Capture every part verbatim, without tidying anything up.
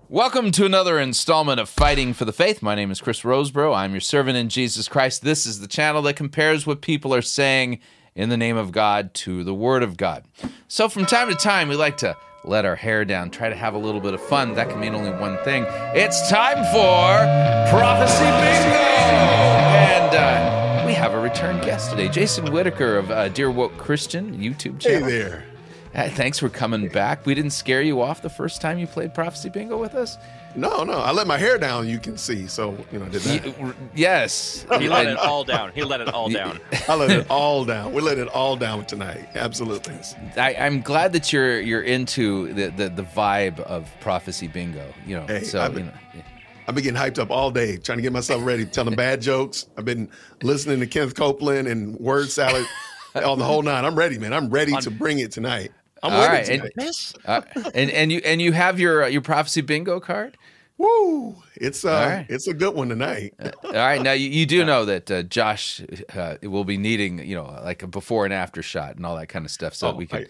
Welcome to another installment of Fighting for the Faith. My name is Chris Roseborough. I'm your servant in Jesus Christ. This is the channel that compares what people are saying in the name of God to the Word of God. So from time to time, we like to let our hair down, try to have a little bit of fun. That can mean only one thing. It's time for Prophecy Bingo! And uh, we have a return guest today, Jason Whitaker of uh, Dear Woke Christian YouTube channel. Hey there. Uh, thanks for coming back. We didn't scare you off the first time you played Prophecy Bingo with us? No, no. I let my hair down, you can see. So, you know, I did that. Y- yes. He let it all down. He let it all down. I let it all down. We let it all down tonight. Absolutely. I, I'm glad that you're you're into the, the, the vibe of Prophecy Bingo. You know, Hey, so I've been- you know. yeah. I've been getting hyped up all day, trying to get myself ready, telling bad jokes. I've been listening to Kenneth Copeland and Word Salad on the whole nine. I'm ready, man. I'm ready to bring it tonight. I'm All with right, it and, tonight. uh, and and you and you have your uh, your Prophecy Bingo card. Woo! It's uh, All right. it's a good one tonight. All right, now you, you do know that uh, Josh uh, will be needing, you know, like a before and after shot and all that kind of stuff, so Oh, we can. I-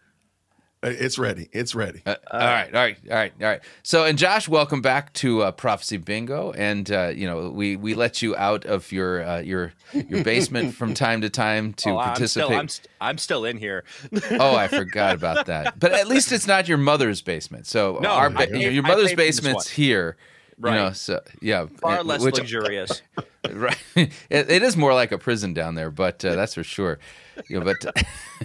It's ready. It's ready. Uh, all right, all right, all right, all right. So, and Josh, welcome back to uh, Prophecy Bingo, and uh, you know, we we let you out of your uh, your your basement from time to time to Oh, participate. I'm still, I'm, st- I'm still in here. Oh, I forgot about that. But at least it's not your mother's basement. So No, our, I ba- paid- your I mother's paid for this basement's one. here. Right. You know, so yeah, Far and- less which- luxurious. Right. It, it is more like a prison down there, but uh, that's for sure. You know, but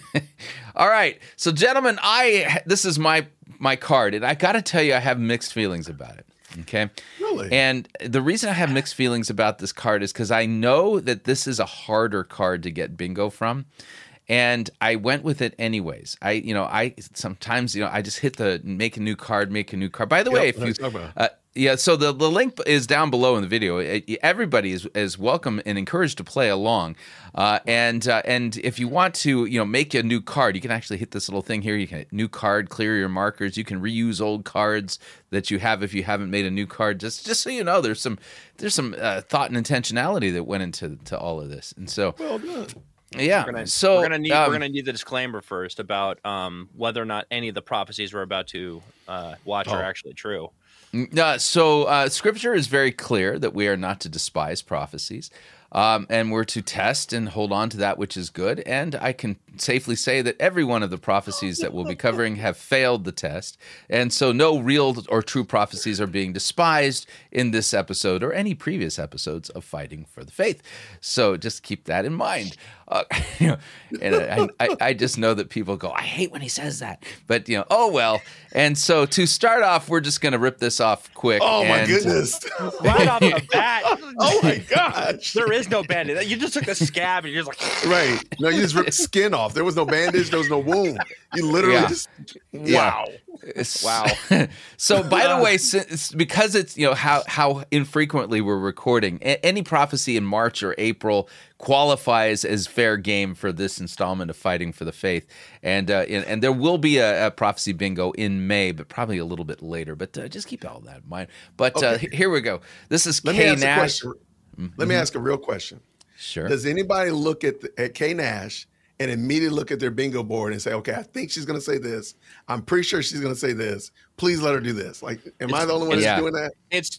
all right. So, gentlemen, I this is my my card, and I got to tell you, I have mixed feelings about it. Okay. Really? And the reason I have mixed feelings about this card is because I know that this is a harder card to get bingo from. And I went with it anyways. I, you know, I sometimes, you know, I just hit the make a new card, make a new card. By the way, Yep, if you, let's talk about it. uh, yeah, so the, the link is down below in the video. It- everybody is, is welcome and encouraged to play along. Uh, and uh, and if you want to, you know, make a new card, you can actually hit this little thing here. You can hit new card, clear your markers. You can reuse old cards that you have if you haven't made a new card. Just just so you know, there's some there's some uh, thought and intentionality that went into to all of this. And so. Well done. Yeah. We're gonna, so we're gonna need um, we're gonna need the disclaimer first about um, whether or not any of the prophecies we're about to uh, watch Oh. are actually true. Uh, so uh, Scripture is very clear that we are not to despise prophecies, um, and we're to test and hold on to that which is good. And I can safely say that every one of the prophecies that we'll be covering have failed the test, and so no real or true prophecies are being despised in this episode or any previous episodes of Fighting for the Faith. So just keep that in mind. Uh, you know, and I, I, I just know that people go, I hate when he says that, but you know, oh well. And so to start off, we're just going to rip this off quick. Oh my and- goodness. Right off the bat, Oh my gosh. there is no bandage. You just took a scab and you're just like, Right. No, you just ripped the skin off. There was no bandage. There was no wound. You literally Yeah. just, Yeah. wow. It's- Wow. So, by the way, since, because it's, you know, how how infrequently we're recording, a- any prophecy in March or April qualifies as fair game for this installment of Fighting for the Faith, and uh, and, and there will be a, a prophecy bingo in May, but probably a little bit later. But uh, just keep all that in mind. But uh, Okay. here we go. This is Let me K ask a Nash. question. Let me ask a real question. Sure. Does anybody look at the, at K Nash and immediately look at their bingo board and say, okay, I think she's going to say this. I'm pretty sure she's going to say this. Please let her do this. Like, am I the only one Yeah. that's doing that? it's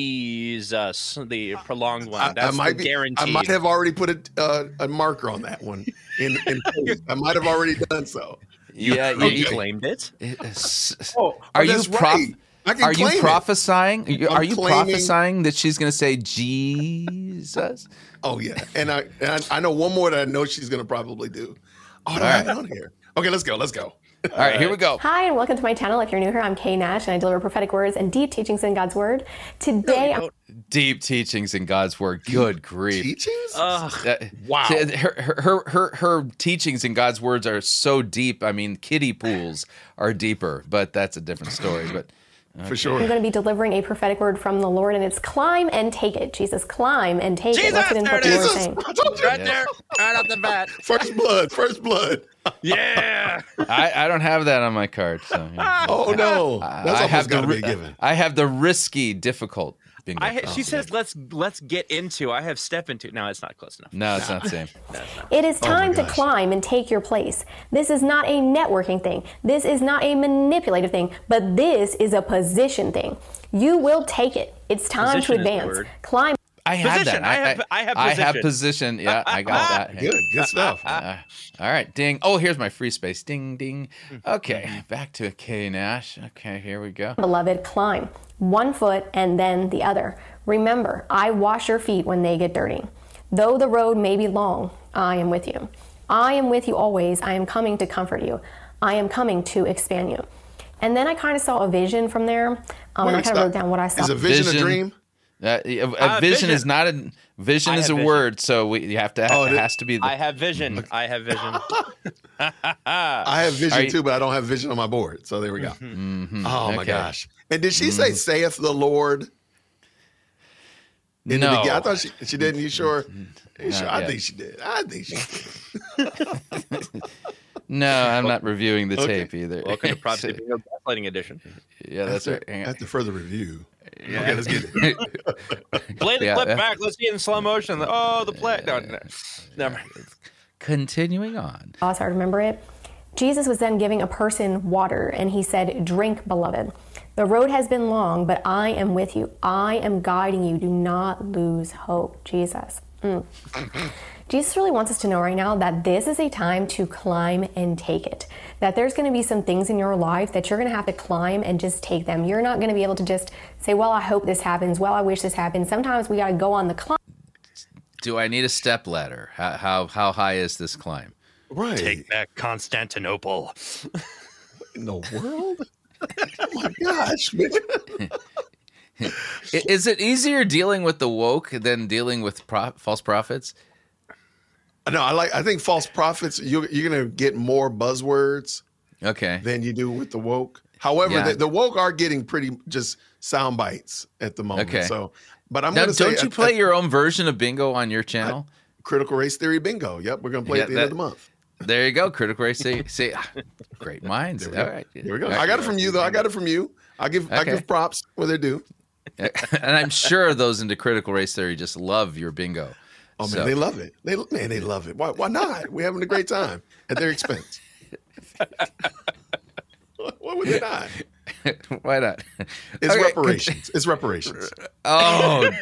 Jesus, the prolonged one. I, That's I might the be. guaranteed. I might have already put a, uh, a marker on that one. In, in place. I might have already done so. yeah. Oh, you- you you- claimed it. it's- Oh, Are you that's prof- right. I can Are you claim it. prophesying? Are you, I'm are you claiming- prophesying that she's going to say Jesus? Oh yeah, and I and I, I know one more that I know she's going to probably do. Oh, I don't All have right. it on here. Okay, let's go. Let's go. All right, here we go. Hi, and welcome to my channel. If you're new here, I'm Kay Nash, and I deliver prophetic words and deep teachings in God's Word. Today, I'm Deep teachings in God's Word. Good grief. Teachings? Ugh. Uh, Wow. t- Her, her, her, her, her teachings in God's words are so deep. I mean, kiddie pools are deeper, but that's a different story. But For sure. going to be delivering a prophetic word from the Lord, and it's climb and take it. Jesus, climb and take it. Jesus, What's it in there what it the is. Lord saying? I told you. Right there, right off the bat. First blood. First blood. Yeah. I, I don't have that on my card. So, yeah. Oh no, I that's almost have got to the be a ri- given. I have the risky, difficult Bingo. I, she says, "Let's let's get into." I have step into. No, it's not close enough. No, it's not the same. It is time to gosh. climb and take your place. This is not a networking thing. This is not a manipulative thing, but this is a position thing. You will take it. It's time Position to is the advance. word. Climb. I had Position. that. I have- I have I have position. position. Yeah, I got that. Hey. Good, good stuff. Uh, all right, ding. Oh, here's my free space. Ding, ding. Okay, back to K Nash. Okay, here we go. Beloved, climb. One foot and then the other. Remember, I wash your feet when they get dirty. Though the road may be long, I am with you. I am with you always. I am coming to comfort you. I am coming to expand you. And then I kind of saw a vision from there. Um, and I Wait, kind of stop. wrote down what I saw. Is a vision, Vision. a dream? Uh, a, a Uh, vision, vision. is not a vision I is have a vision. word, so we you have to. Oh, it it- has to be. The, I have vision. I have vision. I have vision Are you- too, but I don't have vision on my board. So there we go. Mhm, Oh my okay. gosh! And did she say "saith the Lord"? In the No. beginning? I thought she she didn't. You sure? You sure? Not I yet. think she did. I think she did. No, I'm not reviewing the Okay. tape either. Welcome to Prophecy Bingo Gaslighting Edition. Yeah, that's right. Hang on. After further review. Okay, let's get it. Play the Yeah, clip that- back. Let's see it in slow motion. Oh, the play. No, no. Never mind. Continuing on. Oh, so I remember it. Jesus was then giving a person water, and he said, "Drink, beloved. The road has been long, but I am with you. I am guiding you. Do not lose hope." Jesus. Mm. Jesus really wants us to know right now that this is a time to climb and take it. That there's going to be some things in your life that you're going to have to climb and just take them. You're not going to be able to just say, well, I hope this happens. Well, I wish this happened. Sometimes we got to go on the climb. Do I need a step ladder? How how, how high is this climb? Right. Take back Constantinople. In the world? Oh my gosh, man. I- Is it easier dealing with the woke than dealing with pro- false prophets? No, I like. I think false prophets. You, you're going to get more buzzwords Okay. than you do with the woke. However, Yeah. the, the woke are getting pretty just sound bites at the moment. Okay. So, but I'm Now, going to say, don't you uh, play uh, your own version of bingo on your channel? critical race theory bingo? Yep, we're going to play Yeah, at the that- end of the month. There you go, critical race. See, see ah, great minds. There we All go. right. Here we go. I got it from you though. I got it from you. I give I Okay. give props where they're due. And I'm sure those into critical race theory just love your bingo. Oh man, So- they love it. They man, they love it. Why why not? We're having a great time at their expense. Why would they not? Why not? It's Okay, reparations. It's reparations. Oh,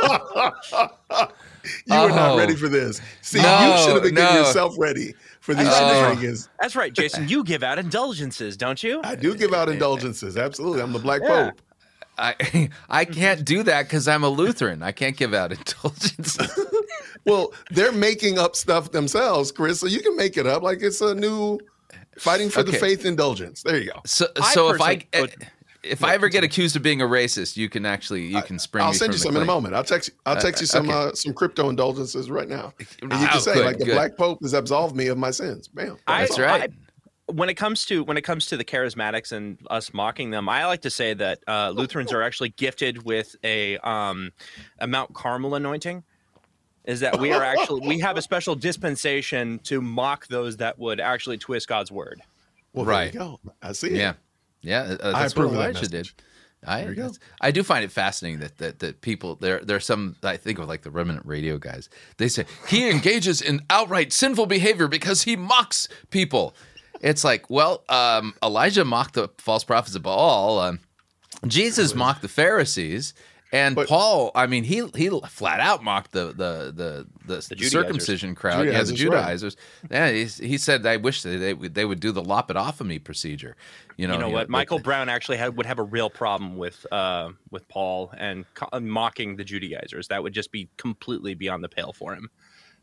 You were not Oh. ready for this. See, No, you should have been no. getting yourself ready for these Oh. shenanigans. That's right, Jason. You give out indulgences, don't you? I do give out indulgences. Absolutely. I'm the Black Yeah. Pope. I I can't do that because I'm a Lutheran. I can't give out indulgences. Well, they're making up stuff themselves, Chris, so you can make it up like it's a new fighting for the Okay. faith indulgence. There you go. So I so if I personally would- if I ever get accused of being a racist, you can actually you can spring. I'll me send from you the some in a claim. moment. I'll text you. I'll text you some okay. uh, some crypto indulgences right now. And you Oh, can say good, like the good. Black Pope has absolved me of my sins. Bam. I- That's right. when it comes to when it comes to the charismatics and us mocking them, I like to say that uh, Lutherans are actually gifted with a um, a Mount Carmel anointing. Is that we are actually we have a special dispensation to mock those that would actually twist God's word. Well, Right. there you go. I see it. Yeah, yeah. uh, I that's what approve of that Elijah did. message. I There you go. that's- I do find it fascinating that that that people there there are some I think of like the remnant radio guys. They say he engages in outright sinful behavior because he mocks people. It's like, well, um, Elijah mocked the false prophets of Baal. Um, Jesus mocked the Pharisees, and But- Paul. I mean, he he flat out mocked the the the the, the Judaizers. circumcision crowd. Yeah, the Judaizers, right. Judaizers. Yeah, he, he said, "I wish they they would, they would do the lop it off of me procedure." You know, You know he- what? but- Michael Brown actually had, would have a real problem with uh, with Paul and co- mocking the Judaizers. That would just be completely beyond the pale for him.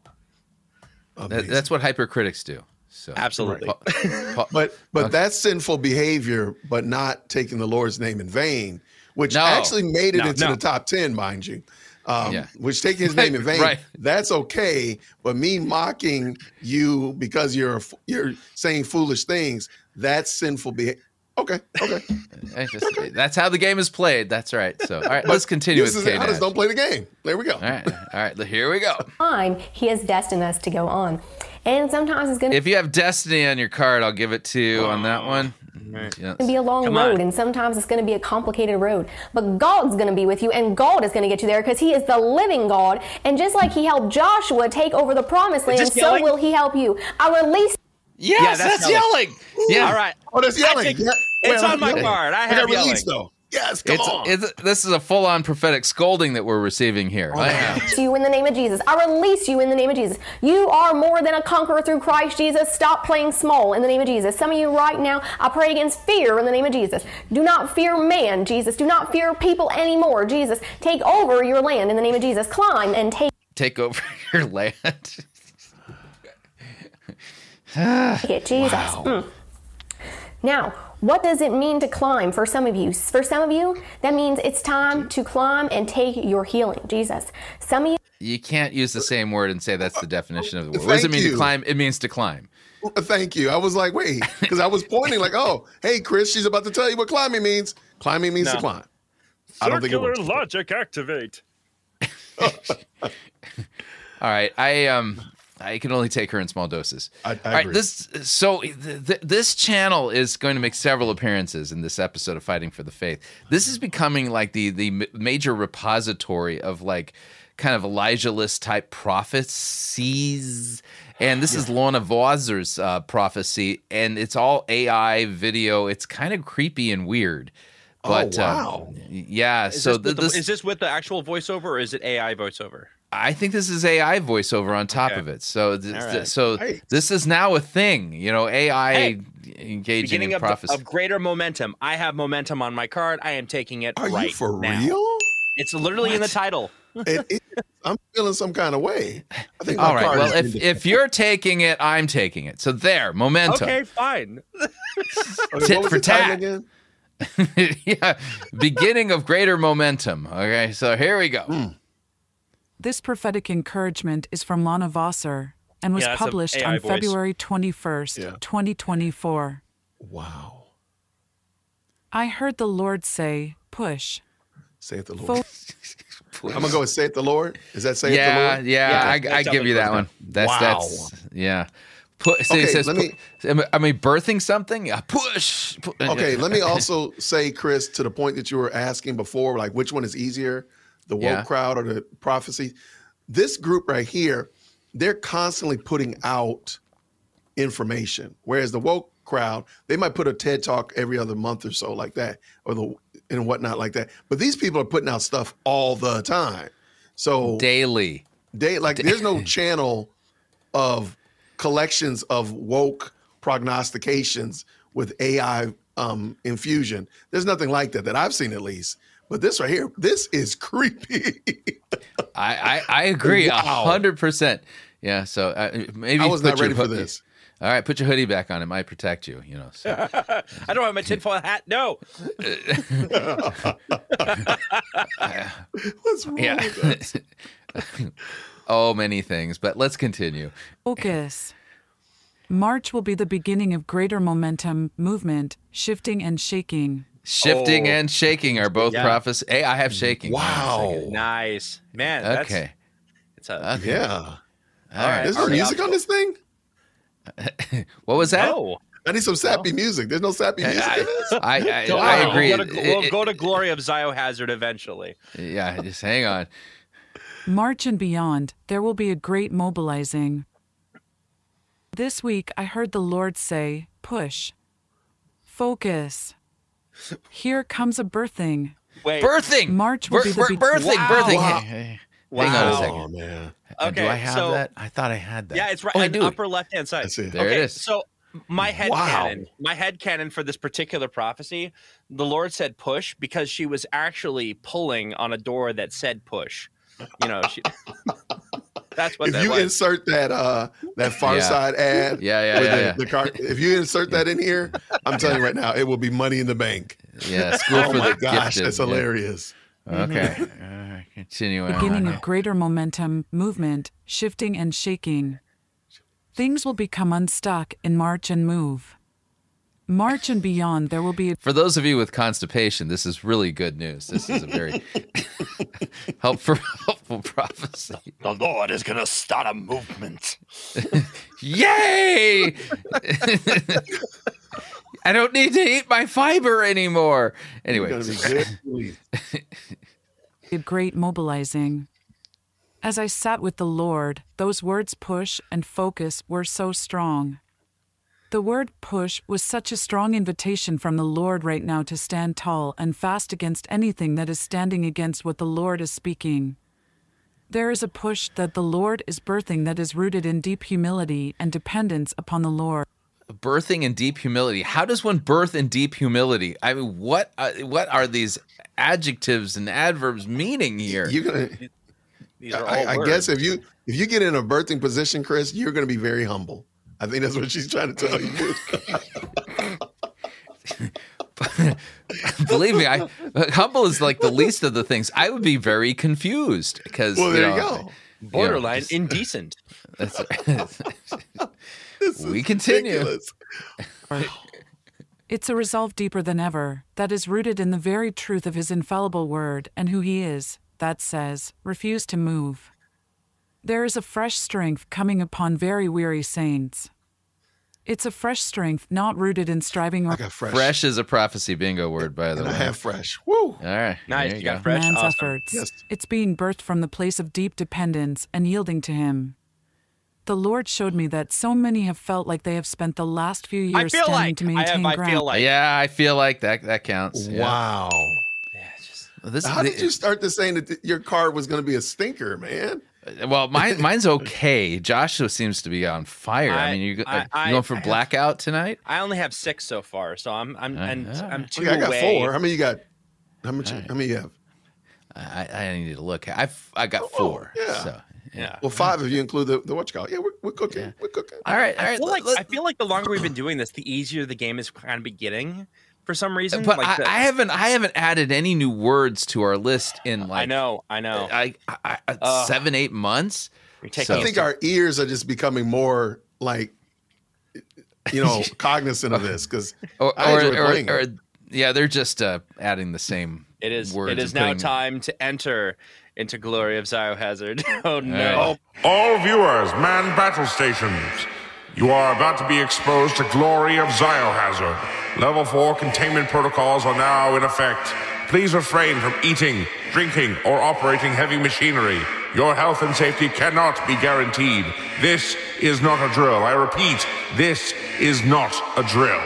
That, Amazing. that's what hypercritics do. So Absolutely. Pa- Pa- But but Okay. that's sinful behavior, but not taking the Lord's name in vain, which No. actually made it No, into no. the top ten, mind you. Um, Yeah. Which taking his name in vain, Right. that's okay. But me mocking you because you're a f- you're saying foolish things, that's sinful behavior. Okay, okay. I just- that's how the game is played. That's right. So all right, let's continue This with is K how does don't play the game. There we go. All right, all right. Here we go. Time he has destined us to go on. And sometimes it's going to If you have Destiny on your card, I'll give it to you on that one. Yes. It's going to be a long Come road, on. and sometimes it's going to be a complicated road. But God's going to be with you, and God is going to get you there because He is the living God. And just like He helped Joshua take over the promised land, this so yelling? will He help you. I release. Yes, Yeah, that's, that's yelling. Yeah. All right. Oh, that's yelling. I take- Yeah. It's Well, on my yelling. card. I I have got yelling. released though. Yes, come It's, on. it's this is a full-on prophetic scolding that we're receiving here. I am. you in the name of Jesus. I release you in the name of Jesus. You are more than a conqueror through Christ Jesus. Stop playing small in the name of Jesus. Some of you right now, I pray against fear in the name of Jesus. Do not fear man, Jesus. Do not fear people anymore, Jesus. Take over your land in the name of Jesus. Climb and take Take over your land. it, Jesus. Mm. Now, what does it mean to climb for some of you? For some of you, that means it's time to climb and take your healing, Jesus. Some of you, You can't use the same word and say that's the definition of the word. What does it Thank mean to you. climb? It means to climb. Thank you. I was like, wait, because I was pointing like, oh, hey, Chris, she's about to tell you what climbing means. Climbing means No. to climb. I don't think it Circular works. logic activate. All right, I um, I can only take her in small doses. I- I All right, agree. this so th- th- this channel is going to make several appearances in this episode of Fighting for the Faith. This is becoming like the the m- major repository of like kind of Elijah list type prophecies. And this is Lorna Voser's uh, prophecy, and it's all A I video. It's kind of creepy and weird. But, Oh, wow. um, yeah, Is, so this with th- the, this, is this with the actual voiceover or is it A I voiceover? I think this is A I voiceover on top Okay. of it. So, th- All th- right. so Right. this is now a thing. You know, A I Hey, engaging Beginning in of, prophecy. of greater momentum. I have momentum on my card. I am taking it Are right you for now. real? It's literally in the title. It, it, I'm feeling some kind of way. I think my All right. card Well, is if independent. if you're taking it, I'm taking it. So there, momentum. Okay, fine. Okay, tit what was for the title tat. again? Yeah, beginning of greater momentum. Okay, so here we go. Mm. This prophetic encouragement is from Lana Vosser and was Yeah, that's a published A I on voice. February twenty-first, Yeah. twenty twenty-four. Wow. I heard the Lord say, push. Saith the Lord. Fo- I'm gonna go with "Saith the Lord." Is that "Saith the Yeah, Lord"? yeah, Yeah, I, that's I give you that definitely one. That's Wow. that's yeah. Put, so he Okay, says, let me- pu- am I- am I birthing something? Yeah, push. pu- Okay, let me also say, Chris, to the point that you were asking before, like which one is easier, the woke Yeah. crowd or the prophecy? This group right here, they're constantly putting out information, whereas the woke crowd, they might put a TED talk every other month or so, like that, or the and whatnot, like that. But these people are putting out stuff all the time, so daily. they like there's no channel of collections of woke prognostications with A I um, infusion. There's nothing like that that I've seen, at least. But this right here, this is creepy. I, I, I agree a Wow. hundred percent. Yeah, so uh, maybe I was put not your ready for hood- this. All right, put your hoodie back on. It might protect you. You know. So. I don't have my tinfoil hat. No. What's wrong Yeah. with us? Oh, many things, but let's continue. Focus. March will be the beginning of greater momentum, movement, shifting and shaking. Shifting Oh. and shaking are both Yeah. prophecies. Hey, I have shaking. Wow. Nice. Man, that's, Okay. it's a, Okay. Yeah. All right. There's no Already music up. on this thing? What was that? no. I need some sappy music. There's no sappy music in this? I, I, Don't I worry, agree. We'll go, to, we'll It- go to Glory of Ziohazard eventually. it- yeah, just hang on. March and beyond, there will be a great mobilizing. This week, I heard the Lord say, push. Focus. Here comes a birthing. Wait. Birthing. March will be the be- birthing. Wow. Birthing. Wow. Hey, hey, Wow. Hang on a Oh, second. man. Uh, do Okay, I have so- that? I thought I had that. Yeah, it's right Oh, I in the do. upper left hand side. That's it. There it okay, is. So my head Wow. canon, my head canon for this particular prophecy, the Lord said push because she was actually pulling on a door that said push. You know, she, that's what If that you was. insert that uh that Far Yeah. Side ad, Yeah, yeah, with yeah, the, yeah. the car, if you insert that in here, I'm telling you right now, it will be money in the bank. Yeah, school Oh for my the gosh, gifted. that's Yeah. hilarious. Okay. Uh, continuing. beginning on. of greater momentum, movement, shifting and shaking. Things will become unstuck in March and move. March and beyond, there will be a For those of you with constipation, this is really good news. This is a very helpful, helpful prophecy. The Lord is gonna start a movement. Yay! I don't need to eat my fiber anymore. Anyway. You're gonna be very pleased. Great mobilizing. As I sat with the Lord, those words push and focus were so strong. The word push was such a strong invitation from the Lord right now to stand tall and fast against anything that is standing against what the Lord is speaking. There is a push that the Lord is birthing that is rooted in deep humility and dependence upon the Lord. Birthing in deep humility. How does one birth in deep humility? I mean, what uh, what are these adjectives and adverbs meaning here? You're gonna. These are all I, I words. guess if you if you get in a birthing position, Chris, you're going to be very humble. I think that's what she's trying to tell you. Believe me, I humble is like the least of the things. I would be very confused because Well, there you, know, go. Borderline just- indecent. That's, This we is continue. ridiculous. It's a resolve deeper than ever that is rooted in the very truth of his infallible word and who he is, that says, refuse to move. There is a fresh strength coming upon very weary saints. It's a fresh strength not rooted in striving I or got fresh. Fresh is a prophecy bingo word, by the And way. I have fresh. Woo. All right. Nice, there you you got go. fresh. man's Awesome. efforts. Yes. It's being birthed from the place of deep dependence and yielding to him. The Lord showed me that so many have felt like they have spent the last few I years feel standing like to I maintain have. I ground. feel like. Yeah, I feel like that that counts. Yeah. Wow. Yeah, just, This, How the- did you start this saying that th- your card was going to be a stinker, man? Well, mine, mine's okay. Joshua seems to be on fire. I, I- mean, you, go- I- you I- going for I have- blackout tonight? I only have six so far, so I'm I'm Uh, and yeah. I'm two Okay, I got away. four. How many you got? How much? How many you have? I, I need to look. I've I got four. yeah. So. Yeah. Well, five if you include the, the what you call it. Yeah, we're, we're cooking. We're cooking. All right. All I right. feel like let- I feel like the longer we've been doing this, the easier the game is kind of be getting for some reason. but like I, the, I haven't I haven't added any new words to our list in like I know, I know. I, I, I- Ugh. seven eight months. You're taking So- I think our ears are just becoming more like, you know, cognizant of this because Or I or, enjoy or, playing or- it. yeah, they're just uh, adding the same. It is. words It is and now putting- time to enter into Glory of Ziohazard. Oh no! right. All viewers, man battle stations. You are about to be exposed to Glory of Ziohazard. Level four containment protocols are now in effect. Please refrain from eating, drinking, or operating heavy machinery. Your health and safety cannot be guaranteed. This is not a drill. I repeat, this is not a drill.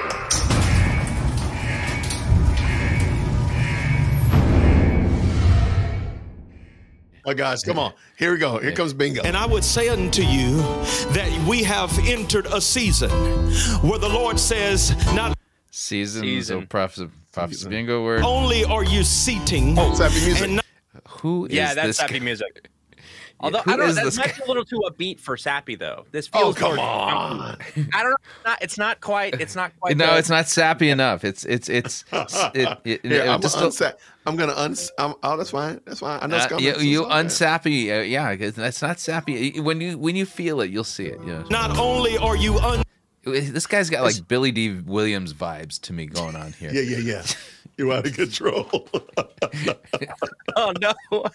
Oh, guys, come on. Here we go. Here comes bingo. And I would say unto you that we have entered a season where the Lord says, not Seasons Season. of prophecy, prophecy bingo word. only are you seating, Oh, sappy music. and not Who is Yeah, that's this sappy guy? music. Although who I don't know, is that this might guy? be a little too upbeat for sappy though. This Oh, feels come more- on. I don't know. It's not, it's not quite. It's not quite. No, the- it's not sappy enough. It's it's it's it, it, Here, it- I'm, just unsa- I'm gonna uns. I'm, oh, that's fine. That's fine. I know it's uh, coming. you, so you it's okay. unsappy. Uh, yeah, 'cause that's not sappy. When you when you feel it, you'll see it. Yeah. not only are you un- This guy's got like Billy D. Williams vibes to me going on here. Yeah, yeah, yeah. You're out of control. Oh no!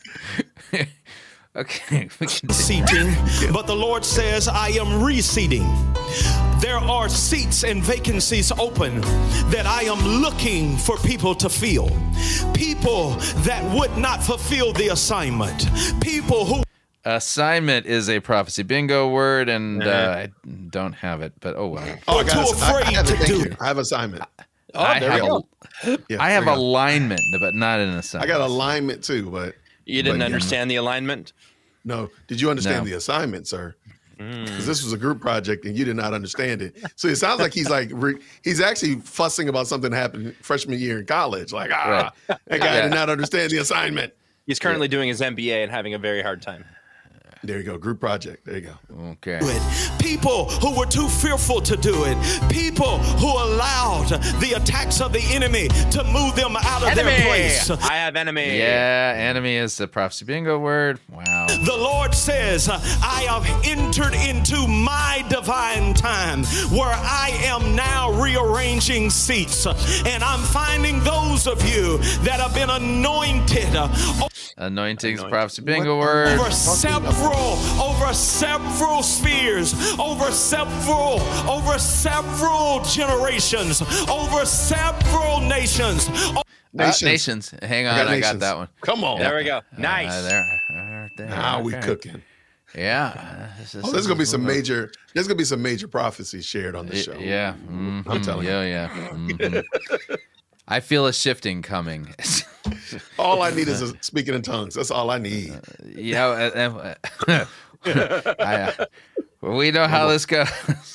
Okay. we can- seating, but the Lord says, I am reseating. There are seats and vacancies open that I am looking for people to fill. People that would not fulfill the assignment. People who Assignment is a prophecy bingo word, and uh, I don't have it, but oh well. Oh, I Are got too ass- I- I afraid have it. to Thank do you. it. I have assignment. I there have we go. a, Yeah, I have there you go. alignment, but not an I assignment. got alignment too, but You didn't But- understand the alignment. no. Did you understand No. the assignment, sir? Because this was a group project and you did not understand it. So it sounds like he's like re- he's actually fussing about something that happened freshman year in college. Like ah, that guy Yeah. did not understand the assignment. He's currently doing his M B A and having a very hard time. There you go, group project. There you go. Okay. it. People who were too fearful to do it. People who allowed the attacks of the enemy to move them out of Enemy. their place. I have enemy. Yeah, enemy is the prophecy bingo word. Wow. The Lord says, I have entered into my divine time where I am now rearranging seats and I'm finding those those of you that have been anointed. uh, Anointings, prophecy, bingo word. Over several, over several spheres, over several, over several generations, over several nations. Uh, Nations. nations. Hang on, I got I got nations. that one. Come on. There we go. Nice. Uh, there, right there. Now we Okay. cooking. Yeah. This is- Oh, there's gonna be some this is- major. There's gonna be some major prophecies shared on this show. Yeah. Mhm. I'm telling you. Yeah, yeah. Mhm. I feel a shifting coming. All I need is a speaking in tongues. That's all I need. yeah. Uh, uh, I, uh, we know how this goes.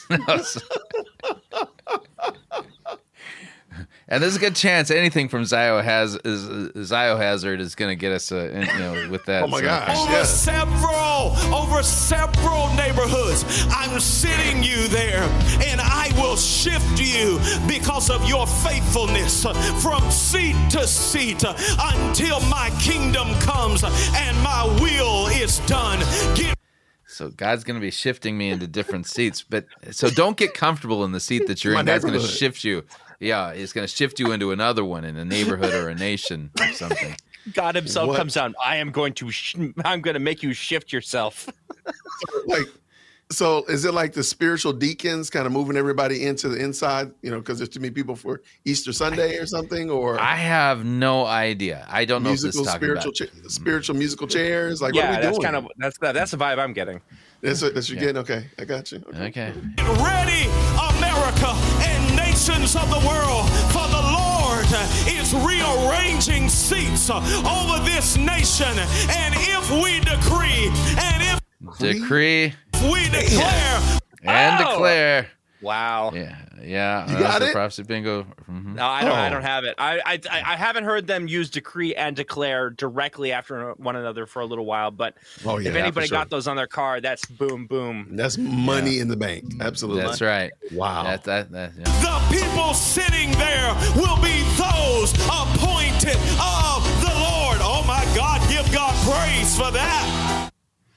And there's a good chance anything from Zio has is Ziohazard is going to get us, uh, in, you know, with that. Oh my so. gosh. Over Yes. several, over several neighborhoods, I'm sitting you there, and I will shift you because of your faithfulness from seat to seat until my kingdom comes and my will is done. Give So God's going to be shifting me into different seats, but so don't get comfortable in the seat that you're My in. God's going to neighborhood. shift you. Yeah, He's going to shift you into another one in a neighborhood or a nation or something. God himself What? comes down. I am going to. Sh- I'm going to make you shift yourself. Like, so is it like the spiritual deacons kind of moving everybody into the inside? You know, because there's too many people for Easter Sunday or something, or I have no idea. I don't know if musical this is talking spiritual about. cha- spiritual musical chairs. Like, what are yeah, we that's doing? kind of that's the, that's the vibe I'm getting. That's what that's you getting. Okay, I got you. Okay. Okay. ready, America and nations of the world, for the Lord is rearranging seats over this nation. And if we decree, and if Decree we declare, and Oh! declare. Wow. Yeah, yeah. You that's got the it? prophecy bingo. Mhm. No, I don't. I Oh. don't have it. I, I I haven't heard them use decree and declare directly after one another for a little while. But Oh, yeah, if for anybody sure. got those on their car, that's boom, boom. That's money in the bank. Absolutely. That's right. Wow. That, that, that, yeah. the people sitting there will be those appointed of the Lord. Oh my God, give God praise for that.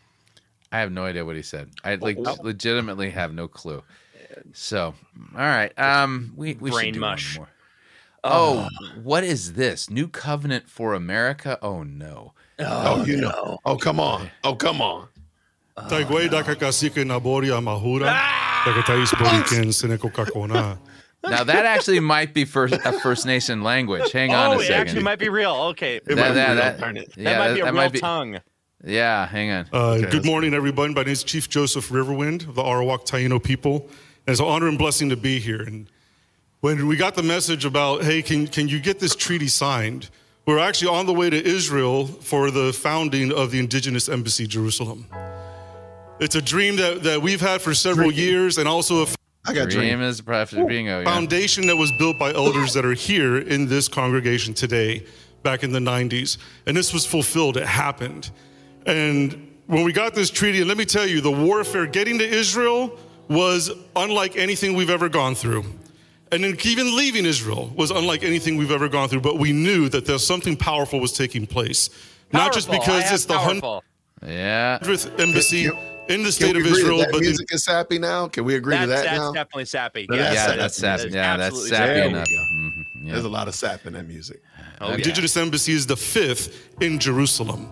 I have no idea what he said. I like legitimately have no clue. So, all right. Um, we we Brain should do mush. one more. Oh, what is this? New Covenant for America? Oh no. Oh, you know. Oh, come on. Oh, come on. Taigway dakakasika naboria mahura. Dakatais boriken seneko kakona. Now that actually might be first a First Nation language. Hang on Oh, a it second. actually might be real. Okay, It that, might be that, real, that, darn it. that yeah, might be a that real might be. tongue. Yeah, hang on. Uh, Okay, good let's morning, everybody. My name is Chief Joseph Riverwind of the Arawak Taino people. And it's an honor and blessing to be here. And when we got the message about, hey, can, can you get this treaty signed? We're actually on the way to Israel for the founding of the Indigenous Embassy Jerusalem. It's a dream that, that we've had for several years, and also a I got Dream dream. is the prophecy bingo. Yeah. foundation that was built by elders that are here in this congregation today, back in the nineties. And this was fulfilled, it happened. And when we got this treaty, and let me tell you, the warfare getting to Israel was unlike anything we've ever gone through. And then even leaving Israel was unlike anything we've ever gone through, but we knew that there's something powerful was taking place. Not just Powerful. I because have it's the powerful. Yeah. hundredth embassy in the Can state we of agree Israel, that, that but the music is sappy now? Can we agree That's, to that that's now? definitely sappy. Now, Yeah, that's Yeah, sappy. that's sappy. That's Yeah, that's absolutely sappy There we enough. go. Mhm, yeah. There's a lot of sap in that music. Oh, yeah. Indigenous Embassy is the fifth in Jerusalem.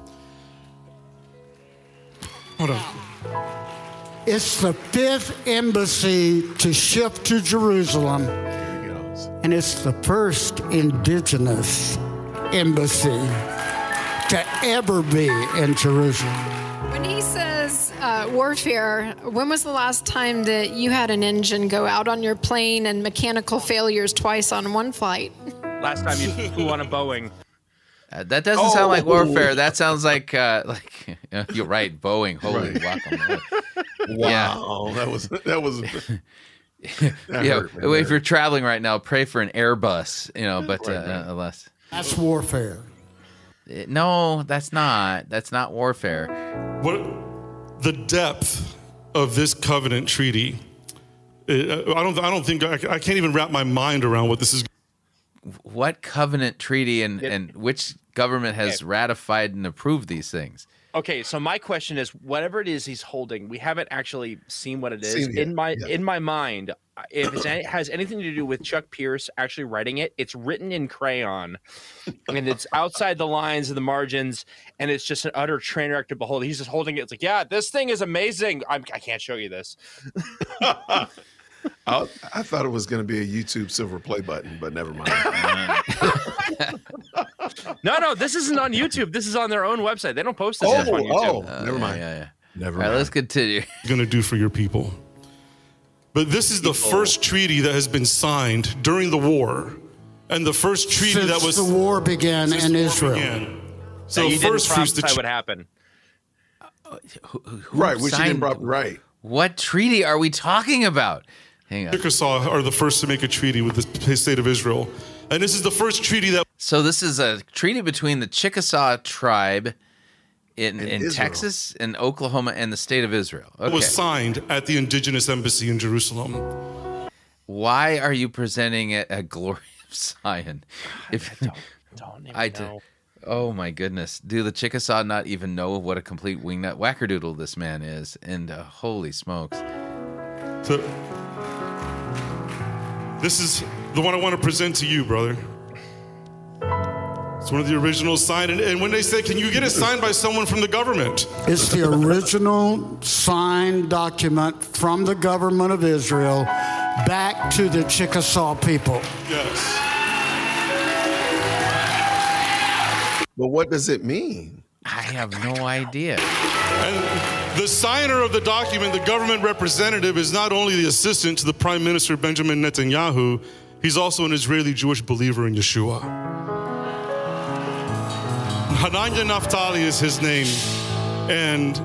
Hold on. It's the fifth embassy to ship to Jerusalem, Here he goes. and it's the first indigenous embassy to ever be in Jerusalem. When he says uh, warfare, when was the last time that you had an engine go out on your plane and mechanical failures twice on one flight? Last time you flew on a Boeing. Uh, that doesn't sound like Oh. warfare. That sounds like uh, like uh, you're right. Boeing. Holy Right. guacamole. Wow, that was that was. That Yeah, hurt, man. if you're traveling right now, pray for an Airbus. You know, but uh, Right, right. uh, less. That's warfare. Uh, No, that's not. That's not warfare. What the depth of this covenant treaty? uh, I don't. I don't think I, I can't even wrap my mind around what this is. What covenant treaty and, and which government has ratified and approved these things? Okay, so my question is, whatever it is he's holding, we haven't actually seen what it is. Seen it, In my yeah. in my mind, if it's, it has anything to do with Chuck Pierce actually writing it, it's written in crayon, and it's outside the lines and the margins, and it's just an utter train wreck to behold. He's just holding it. It's like, yeah, this thing is amazing. I'm, I can't show you this. I, I thought it was going to be a YouTube silver play button, but never mind. No, no, this isn't on YouTube. This is on their own website. They don't post this Oh, stuff on YouTube. oh, never mind. Yeah, yeah. Never All right, mind. let's continue. Going to do for your people. But this is the first treaty that has been signed during the war, and the first treaty Since that was the war began since in the war Israel. began. So So you didn't first fruits, the prophesy ch- would happen. Who, who Right, which you signed- didn't probably right. What treaty are we talking about? Hang on. Chickasaw are the first to make a treaty with the state of Israel, and this is the first treaty that So this is a treaty between the Chickasaw tribe in, And in Israel. Texas and Oklahoma and the state of Israel. Okay. was signed at the indigenous embassy in Jerusalem. Why are you presenting it at Glory of Zion? If Don't even I did, know. oh my goodness, do the Chickasaw not even know what a complete wingnut wackerdoodle this man is? And uh, holy smokes! So, this is the one I want to present to you, brother. It's one of the originals signed, and, and when they say, "Can you get it signed by someone from the government?" It's the original signed document from the government of Israel back to the Chickasaw people. Yes. But what does it mean? I have no idea. And the signer of the document, the government representative, is not only the assistant to the Prime Minister Benjamin Netanyahu, he's also an Israeli Jewish believer in Yeshua. Hananya Naftali is his name, and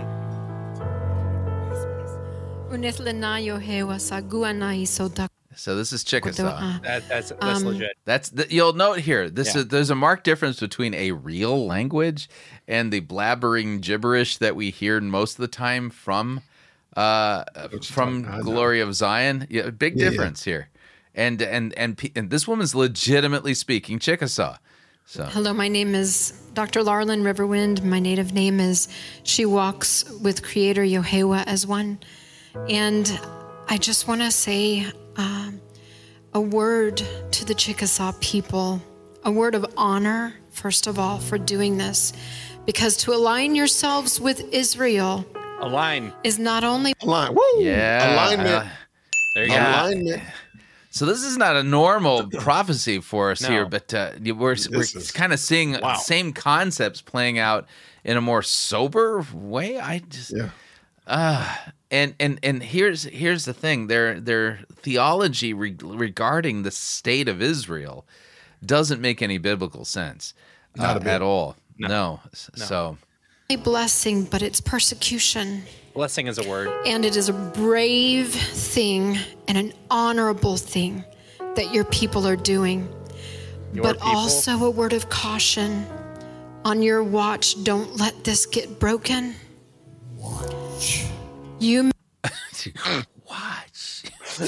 So this is Chickasaw. That, that's that's Um, legit. That's the, you'll note here. This Yeah. is there's a marked difference between a real language and the blabbering gibberish that we hear most of the time from uh, from talking- I know. Glory of Zion. Yeah, big Yeah, yeah. difference here. And and and pe- and this woman's legitimately speaking Chickasaw. So Hello, my name is Doctor Larlin Riverwind. My native name is She Walks with Creator Yehovah as One. And I just want to say um, a word to the Chickasaw people, a word of honor, first of all, for doing this. Because to align yourselves with Israel Align. is not only Align. Woo! yeah, Alignment. uh, There you go. Alignment. so this is not a normal prophecy for us No. here, but uh, we're we're This is- kind of seeing Wow. same concepts playing out in a more sober way. I just Yeah. Uh, and and and here's here's the thing: their their theology re- regarding the state of Israel doesn't make any biblical sense uh, Not a bit. at all. No. S- So a blessing, but it's persecution. Blessing is a word. And it is a brave thing and an honorable thing that your people are doing. Your but people? also a word of caution. On your watch, don't let this get broken. Watch. You watch.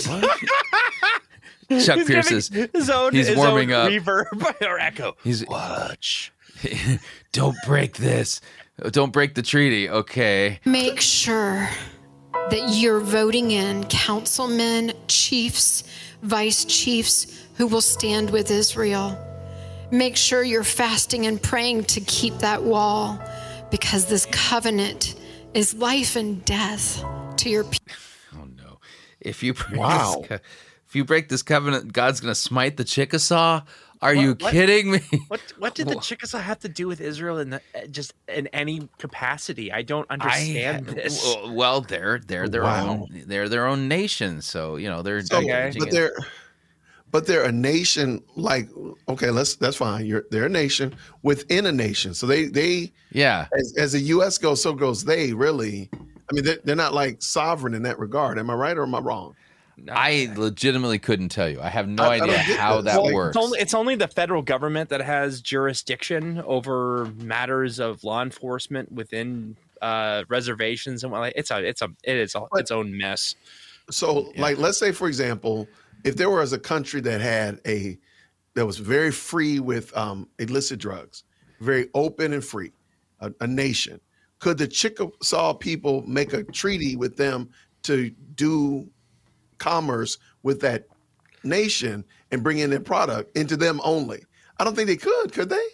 Chuck Pierce is His own, he's his warming own up. reverb or echo. He's Watch. don't break this. Don't break the treaty. Okay. make sure that you're voting in councilmen, chiefs, vice chiefs who will stand with Israel. Make sure you're fasting and praying to keep that wall, because this covenant is life and death to your people. Oh no! If you break Wow. this, co- if you break this covenant, God's gonna smite the Chickasaw. Are What- you what- kidding me? What what did the Chickasaw have to do with Israel in the, uh, just in any capacity? I don't understand I, this. Well, well, they're they're their Wow. own they're their own nation, so you know they're. So, acknowledging but it. they're but they're a nation like okay, let's that's fine. You're they're a nation within a nation. So they they yeah. as, as the U S goes, so goes they. Really, I mean, they're, they're not like sovereign in that regard. Am I right or am I wrong? I legitimately couldn't tell you. I have no I- I don't idea get how this. that Well, works. It's only, it's only the federal government that has jurisdiction over matters of law enforcement within uh, reservations and whatnot. It's a it's a it is a, But- its own mess. So, like, let's say, for example, if there was a country that had a that was very free with um, illicit drugs, very open and free, a, a nation, could the Chickasaw people make a treaty with them to do commerce with that nation and bring in their product into them only? I don't think they could. Could they?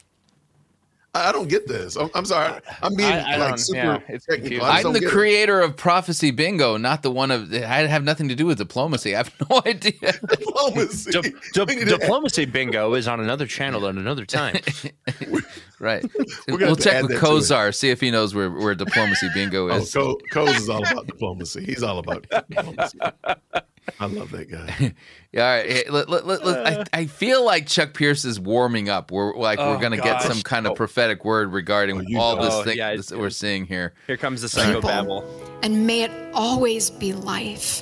I don't get this. I'm, I'm sorry. I'm being I, I like super yeah, it's technical. I just I'm don't the get creator of Prophecy Bingo, not the one of. I have nothing to do with diplomacy. I have no idea. it. Diplomacy. Di- di- diplomacy bingo is on another channel at another time. Right. We're gonna We'll have to check add with that to it. Kozar, see if he knows where, where diplomacy bingo Oh, is. Co- Coase is all about diplomacy. He's all about diplomacy. I love that guy. Yeah, all right. Hey, let- let- let- let- I, I feel like Chuck Pierce is warming up. We're like Oh, we're going to get gosh. some kind of Oh. prophetic word regarding you all know. this Oh, thing yeah, this that we're seeing here. Here comes the psychobabble. And may it always be life.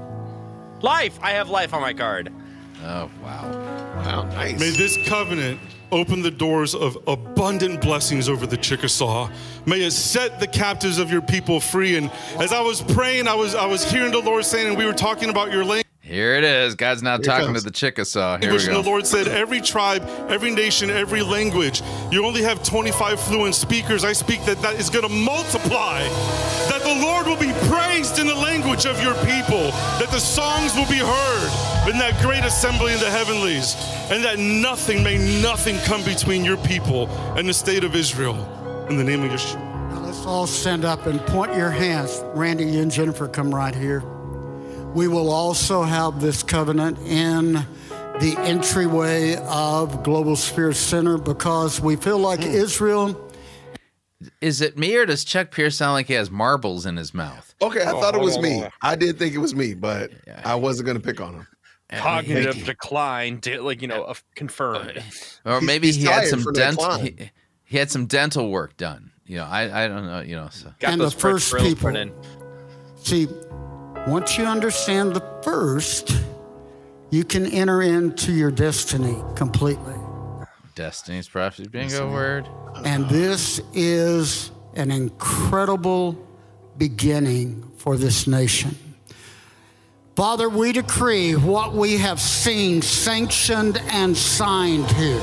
Life. I have life on my card. Oh wow. Wow, nice. May this covenant open the doors of abundant blessings over the Chickasaw. May it set the captives of your people free. And as I was praying, I was I was hearing the Lord saying, and we were talking about your language. Here it is. God's now talking comes. to the Chickasaw. Here we And go. the Lord said, every tribe, every nation, every language, you only have twenty-five fluent speakers. I speak that that is going to multiply, that the Lord will be praised in the language of your people, that the songs will be heard in that great assembly in the heavenlies, and that nothing, may nothing come between your people and the state of Israel. In the name of Yeshua. Now let's all stand up and point your hands. Randy, you and Jennifer, come right here. We will also have this covenant in the entryway of Global Spirit Center because we feel like Israel. Is it me or does Chuck Pierce sound like he has marbles in his mouth? Okay, I Oh, thought it was hold me. on. I did think it was me, but I wasn't going to pick on him. Cognitive decline, de- like you know, of confirmed. Or He's- maybe he's he had tired some from that dental. climb. He, he had some dental work done. You know, I I don't know. You know, so. Got And the those French first frills people. put in. See, once you understand the first, you can enter into your destiny completely. Destiny's Prophecy Bingo word. And this is an incredible beginning for this nation. Father, we decree what we have seen sanctioned and signed here,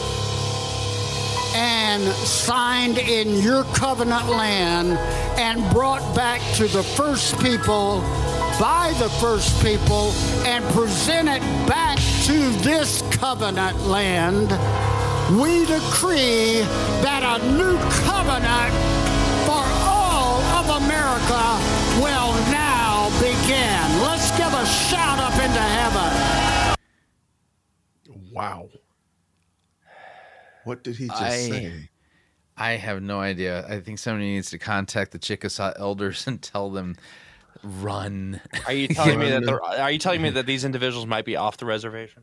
and signed in your covenant land and brought back to the first people by the first people and presented back to this covenant land. We decree that a new covenant for all of America will now begin. Let's give a shout up into heaven. Wow. What did he just I- say? I have no idea. I think somebody needs to contact the Chickasaw elders and tell them, run. Are you telling me that? they're- Are you telling me that these individuals might be off the reservation?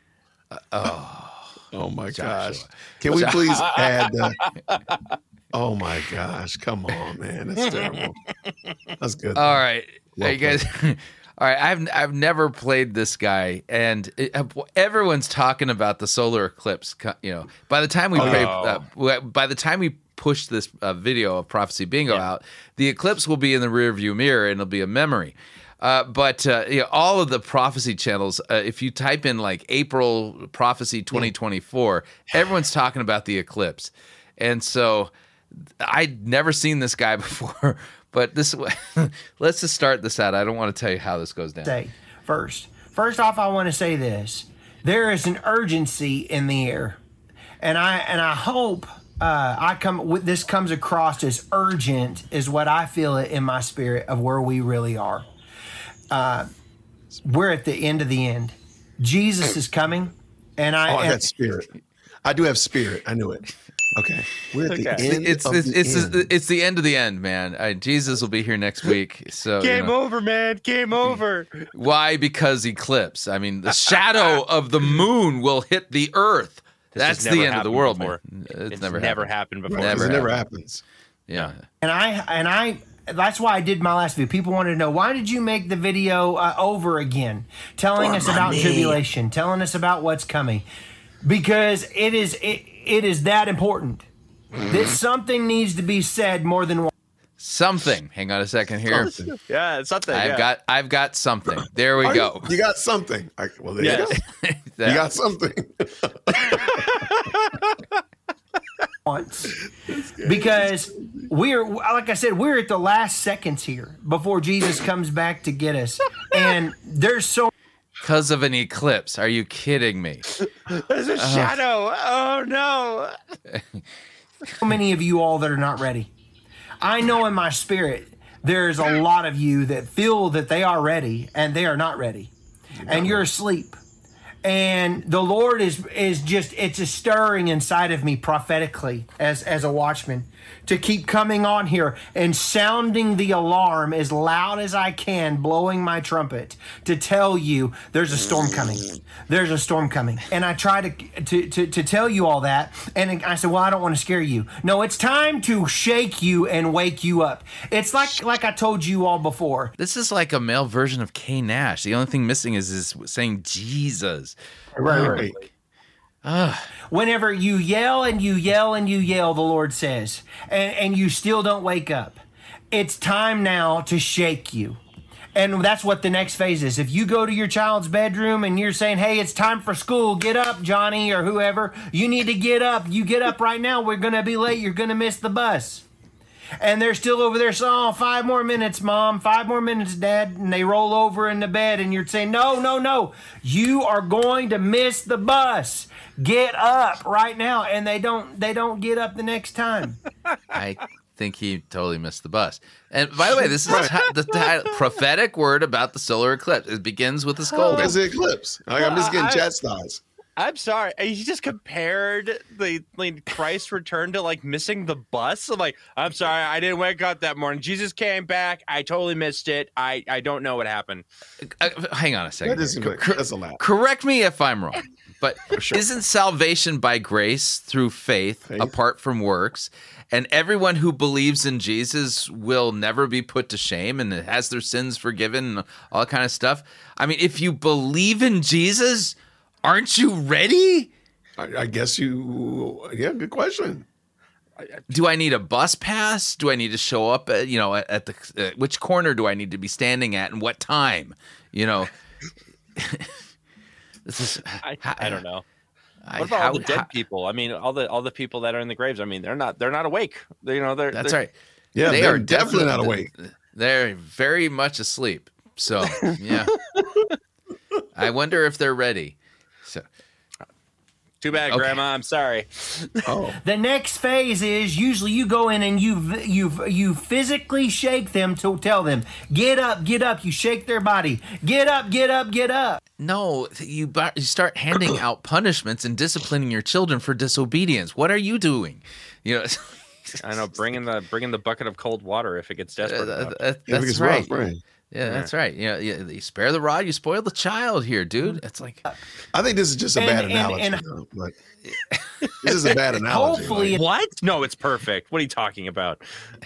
Oh my gosh. Can we please add the, oh my gosh. Come on, man. That's terrible. That's good. All right, Well hey, you guys. All right, I've I've never played this guy, and it, everyone's talking about the solar eclipse. co- You know, by the time we Oh, pray, no. uh, by the time we push this uh, video of Prophecy Bingo out, the eclipse will be in the rearview mirror, and it'll be a memory. Uh, but uh, you know, all of the prophecy channels, uh, if you type in like April prophecy twenty twenty-four, everyone's talking about the eclipse, and so I'd never seen this guy before. But this, let's just start this out. I don't want to tell you how this goes down. Say first. First off, I want to say this: there is an urgency in the air, and I and I hope uh, I come with this comes across as urgent is what I feel it in my spirit of where we really are. Uh, we're at the end of the end. Jesus is coming, and I. Oh, I and- got spirit. I do have spirit. I knew it. Okay. We're at the Okay. end It's of it's the it's, end. it's the end of the end, man. Uh, Jesus will be here next week. So you Game know. over, man. Game over. Why? Because eclipse. I mean, the shadow of the moon will hit the earth. This That's has the never end of the happened world, before. man. It's, It's never never happened. happened before. Because Never it never happened. happens. Yeah. And I and I that's why I did my last video. People wanted to know, why did you make the video uh, over again, telling For us about money. tribulation, telling us about what's coming, because it is it, it is that important. That something needs to be said more than once. Something. Hang on a second here. Something. Yeah, it's something. I've yeah. got I've got something. There we Are go. You, you got something. I, well, there Yes. you go. That- You got something. once. Because we're, like I said, we're at the last seconds here before Jesus comes back to get us. And there's so Because of an eclipse. Are you kidding me? There's a Uh, shadow. Oh, no. so many of you all that are not ready. I know in my spirit there's a lot of you that feel that they are ready and they are not ready. And you're asleep. And the Lord is is just, it's a stirring inside of me prophetically as, as a watchman to keep coming on here and sounding the alarm as loud as I can, blowing my trumpet to tell you there's a storm coming. There's a storm coming. And I try to, to, to, to tell you all that. And I said, well, I don't want to scare you. No, it's time to shake you and wake you up. It's like, like I told you all before. This is like a male version of K Nash. The only thing missing is is saying Jesus. Right, right. Ugh. Whenever you yell and you yell and you yell, the Lord says, and, and you still don't wake up, it's time now to shake you. And that's what the next phase is. If you go to your child's bedroom and you're saying, hey, it's time for school, get up, Johnny, or whoever, you need to get up. You get up right now. We're going to be late. You're going to miss the bus. And they're still over there saying, oh, five more minutes, Mom, five more minutes, Dad. And they roll over in the bed and you're saying, no, no, no, you are going to miss the bus. Get up right now. And they don't they don't get up the next time. I think he totally missed the bus. And by the way, this is the, the prophetic word about the solar eclipse. It begins with a scolding. It's the eclipse. Like, I'm just getting I- chastised. I'm sorry. You just compared the like, Christ's return to like missing the bus. I'm like, I'm sorry, I didn't wake up that morning. Jesus came back. I totally missed it. I, I don't know what happened. Uh, hang on a second. That is Cor- that's a lot. Correct me if I'm wrong, but isn't salvation by grace through faith, Faith. apart from works? And everyone who believes in Jesus will never be put to shame and has their sins forgiven and all that kind of stuff. I mean, if you believe in Jesus, aren't you ready? I, I guess you. Yeah, good question. Do I need a bus pass? Do I need to show up at, you know, at, at the, uh, which corner do I need to be standing at and what time? You know, this is, I, I don't know. I- What about how- all the dead how- people? I mean, all the all the people that are in the graves. I mean, they're not they're not awake. They, you know, they're That's they're, right. Yeah, They they're are definitely not definitely- awake. They're very much asleep. So, yeah. I wonder if they're ready. So, Too bad, Okay. Grandma. I'm sorry. Oh, The next phase is usually you go in and you you you physically shake them to tell them, get up, get up. You shake their body. Get up, get up, get up. no, you, bu- you start handing out punishments and disciplining your children for disobedience. What are you doing? You know, I know. Bringing the bringing the bucket of cold water if it gets desperate. uh, enough. uh, if that's it's right. rough, right. Yeah, that's right. You know, you, you spare the rod, you spoil the child here, dude. It's like, I think this is just a And- bad and- analogy. and- though, but this is a bad analogy. Hopefully like, What? No, it's perfect. What are you talking about?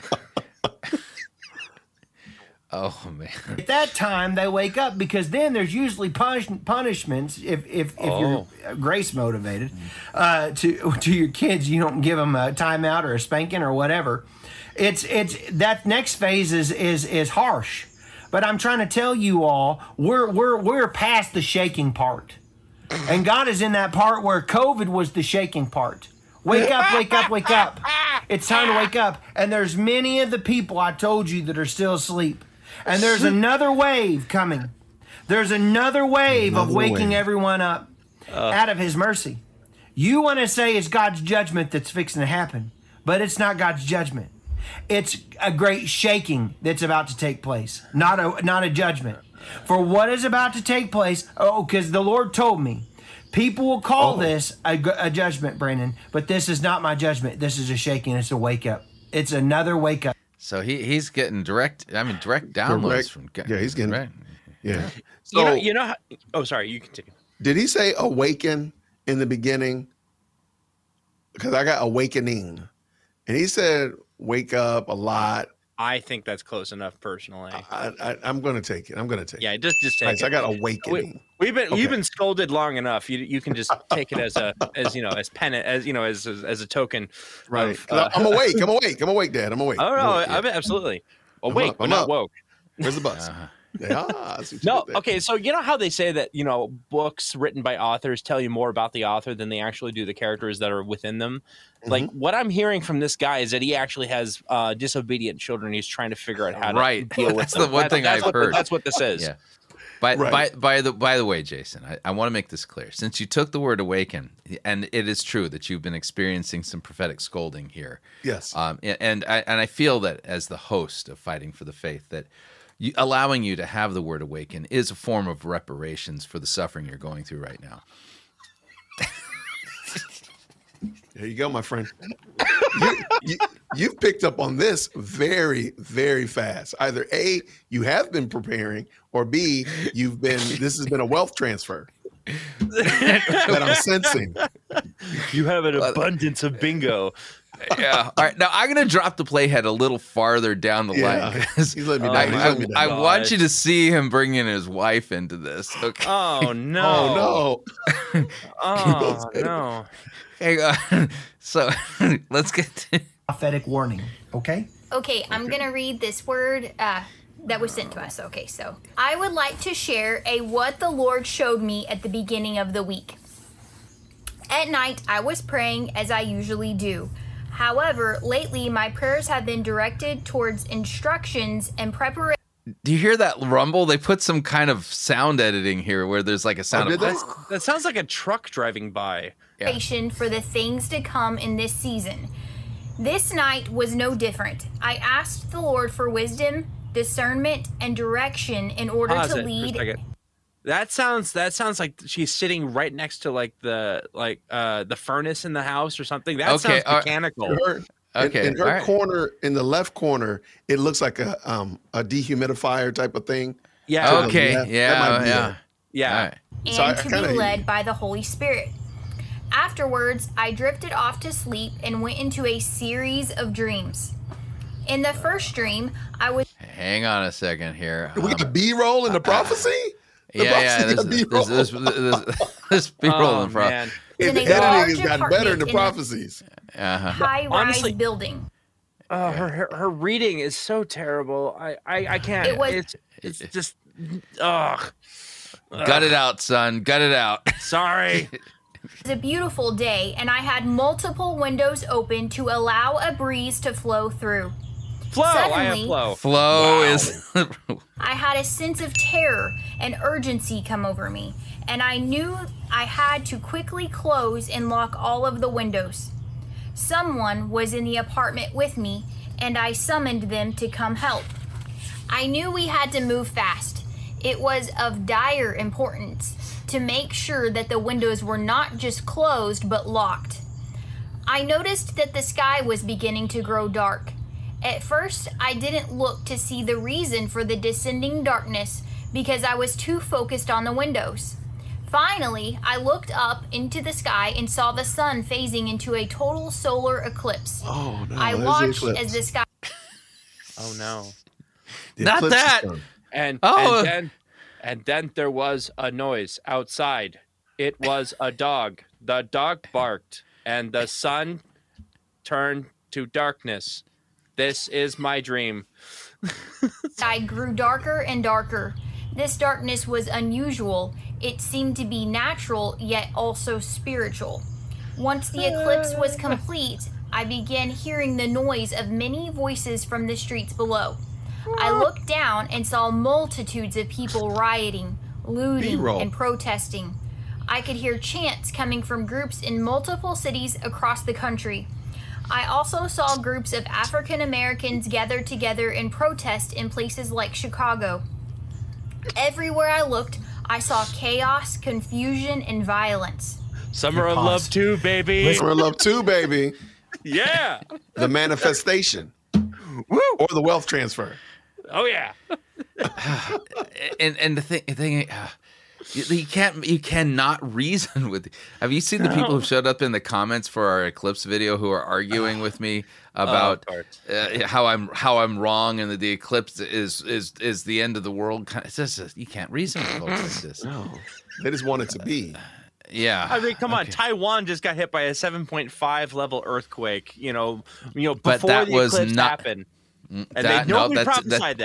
oh man. at that time they wake up because then there's usually punish, punishments if if, if you're uh, grace motivated uh, to to your kids. You don't give them a timeout or a spanking or whatever. It's it's that next phase is is is harsh, but I'm trying to tell you all we're we're we're past the shaking part, and God is in that part where COVID was the shaking part. Wake up, wake up, wake up! It's time to wake up. And there's many of the people I told you that are still asleep. And there's another wave coming. There's another wave of Another waking wave. everyone up out of his mercy. You want to say it's God's judgment that's fixing to happen, but it's not God's judgment. It's a great shaking that's about to take place, not a not a judgment. For what is about to take place, oh, because the Lord told me, people will call Oh. this a, gu- a judgment, Brandon, but this is not my judgment. This is a shaking. It's a wake up. It's another wake up. So he he's getting direct. I mean, direct downloads Direct- from. yeah, he's getting- right. yeah. So you know. You know. How, oh, sorry. You continue. did he say awaken in the beginning? Because I got awakening, and he said wake up a lot. I think that's close enough, personally. I, I, I'm going to take it. I'm going to take yeah, it. just just take All right, it. so I got We, awakening. we've been Okay. you've been scolded long enough. You you can just take it as a as you know as penance as you know as as, as a token. Right. Of, 'Cause uh, I'm awake. I'm awake. I'm awake, Dad. I'm awake. oh I'm no, awake, yeah. I mean, absolutely I'm awake, up, but I'm not up. woke. Where's the bus? Uh-huh. Yeah. I see what you No, did there. okay, so you know how they say that, you know, books written by authors tell you more about the author than they actually do the characters that are within them? Mm-hmm. Like, what I'm hearing from this guy is that he actually has uh, disobedient children. He's trying to figure out how Right. to deal with That's them. the one That- thing that's I've what the- heard. that's what this is. Yeah. By, Right. by, by the by the way, Jason, I, I want to make this clear. Since you took the word awaken, and it is true that you've been experiencing some prophetic scolding here. Yes. Um, and and I, and I feel that as the host of Fighting for the Faith, that you, allowing you to have the word awaken is a form of reparations for the suffering you're going through right now. There you go, my friend. you, you, you've picked up on this very, very fast. Either A, you have been preparing, or B, you've been, this has been a wealth transfer that I'm sensing. You have an abundance of bingo. Yeah. All right. Now I'm going to drop the playhead a little farther down the Yeah. line because He's letting me I, down. He's I- letting me down. I want you to see him bringing his wife into this. Okay. Oh, no. Oh, no. Oh, no. Hang on. So let's get to Prophetic warning, okay? Okay, I'm going to read this word uh, that was sent to us. Okay, so I would like to share a what the Lord showed me at the beginning of the week. At night, I was praying as I usually do. However, lately my prayers have been directed towards instructions and preparation. Do you hear that rumble? They put some kind of sound editing here where there's like a sound Oh, of did they? That sounds like a truck driving by. For the things to come in this season. This night was no different. I asked the Lord for wisdom, discernment, and direction in order Pause to it for a lead. second. That sounds that sounds like she's sitting right next to like the like uh the furnace in the house or something. That Okay, sounds all right. mechanical. Her, Okay, In, in her all right. corner, in the left corner, it looks like a um a dehumidifier type of thing. Yeah. To the Okay. left. That Yeah. might be Yeah. it. Yeah. All right. and So I- I to kinda be hear you. led by the Holy Spirit. Afterwards, I drifted off to sleep and went into a series of dreams. In the first dream, I was Hang on a second here. We Um, got B roll in the prophecy. The yeah, yeah. prophecy This, got this, B-roll. this, this, this, this B-roll Oh, in front. man. Hey, in the a editing large has gotten better in the apartment in a- prophecies. Uh-huh. high-rise Honestly- building. Oh, her, her her reading is so terrible. I I, I can't. It was- it's it's just ugh. Gut it out, son. Gut it out. Sorry. It was a beautiful day, and I had multiple windows open to allow a breeze to flow through. Flow. I have Suddenly- flow. Flow is. I had a sense of terror and urgency come over me, and I knew I had to quickly close and lock all of the windows. Someone was in the apartment with me, and I summoned them to come help. I knew we had to move fast. It was of dire importance to make sure that the windows were not just closed but locked. I noticed that the sky was beginning to grow dark. At first, I didn't look to see the reason for the descending darkness because I was too focused on the windows. Finally, I looked up into the sky and saw the sun phasing into a total solar eclipse. Oh no! I there's the watched eclipse. as the sky Oh no. The Not eclipse is that. done. And Oh. and then and then there was a noise outside. It was a dog. The dog barked, and the sun turned to darkness. This is my dream. sky grew darker and darker. This darkness was unusual. It seemed to be natural, yet also spiritual. Once the eclipse was complete, I began hearing the noise of many voices from the streets below. I looked down and saw multitudes of people rioting, looting, B-roll. and protesting. I could hear chants coming from groups in multiple cities across the country. I also saw groups of African Americans gathered together in protest in places like Chicago. Everywhere I looked, I saw chaos, confusion, and violence. Summer of pause. Love too, baby. Summer of Love too, baby. Yeah. The manifestation, or the wealth transfer. Oh yeah. and and the thing, the thing uh, you, you can't, you cannot reason with. Have you seen the people who showed up in the comments for our eclipse video who are arguing with me about Oh, uh, how I'm how I'm wrong and that the eclipse is is is the end of the world? It's just you can't reason with folks like this. No, they just want it to be. Yeah, I mean, come on. Okay. Taiwan just got hit by a seven point five level earthquake. You know, you know But before that the was eclipse not- happened, and that- they no, nobody that's- prophesied that.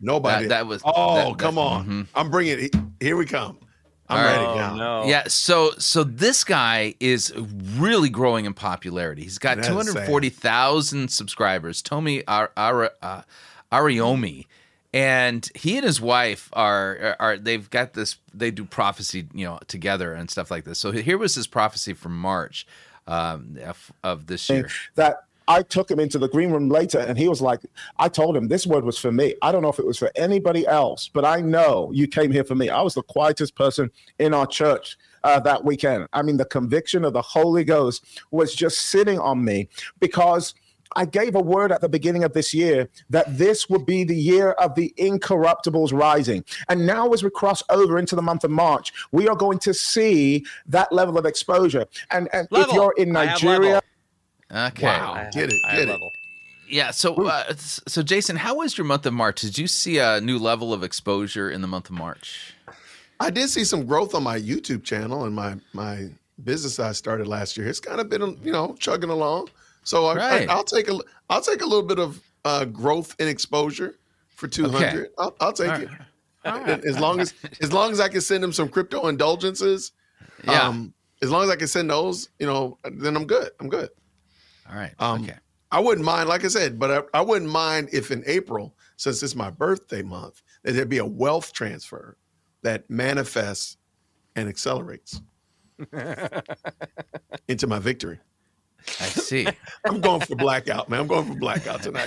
Nobody. That, that was. Oh, that- that- come on! mhm. I'm bringing it. Here we come. I'm All right. ready Oh, now. no. Yeah, so so this guy is really growing in popularity. He's got That is two hundred forty thousand subscribers. Tomi Ar- Ar- uh, Ariomi, and he and his wife are are they've got this. They do prophecy, you know, together and stuff like this. So here was his prophecy from March um, of, of this year. That I took him into the green room later, and he was like, I told him this word was for me. I don't know if it was for anybody else, but I know you came here for me. I was the quietest person in our church uh, that weekend. I mean, the conviction of the Holy Ghost was just sitting on me because I gave a word at the beginning of this year that this would be the year of the incorruptibles rising. And now as we cross over into the month of March, we are going to see that level of exposure. And, and if Level. you're in I have Nigeria, level. Okay. Wow. Get it. I Get have it. level. Yeah. So uh, so Jason, how was your month of March? Did you see a new level of exposure in the month of March? I did see some growth on my YouTube channel and my my business I started last year. It's kind of been, you know, chugging along. So I, Right. I, I'll take a I'll take a little bit of uh, growth and exposure for two hundred. Okay. I'll, I'll take All it. right. As long as as long as I can send them some crypto indulgences, Yeah. um, as long as I can send those, you know, then I'm good. I'm good. All right. Um, okay. I wouldn't mind, like I said, but I, I wouldn't mind if in April, since it's my birthday month, that there'd be a wealth transfer that manifests and accelerates into my victory. I see. I'm going for blackout, man. I'm going for blackout tonight.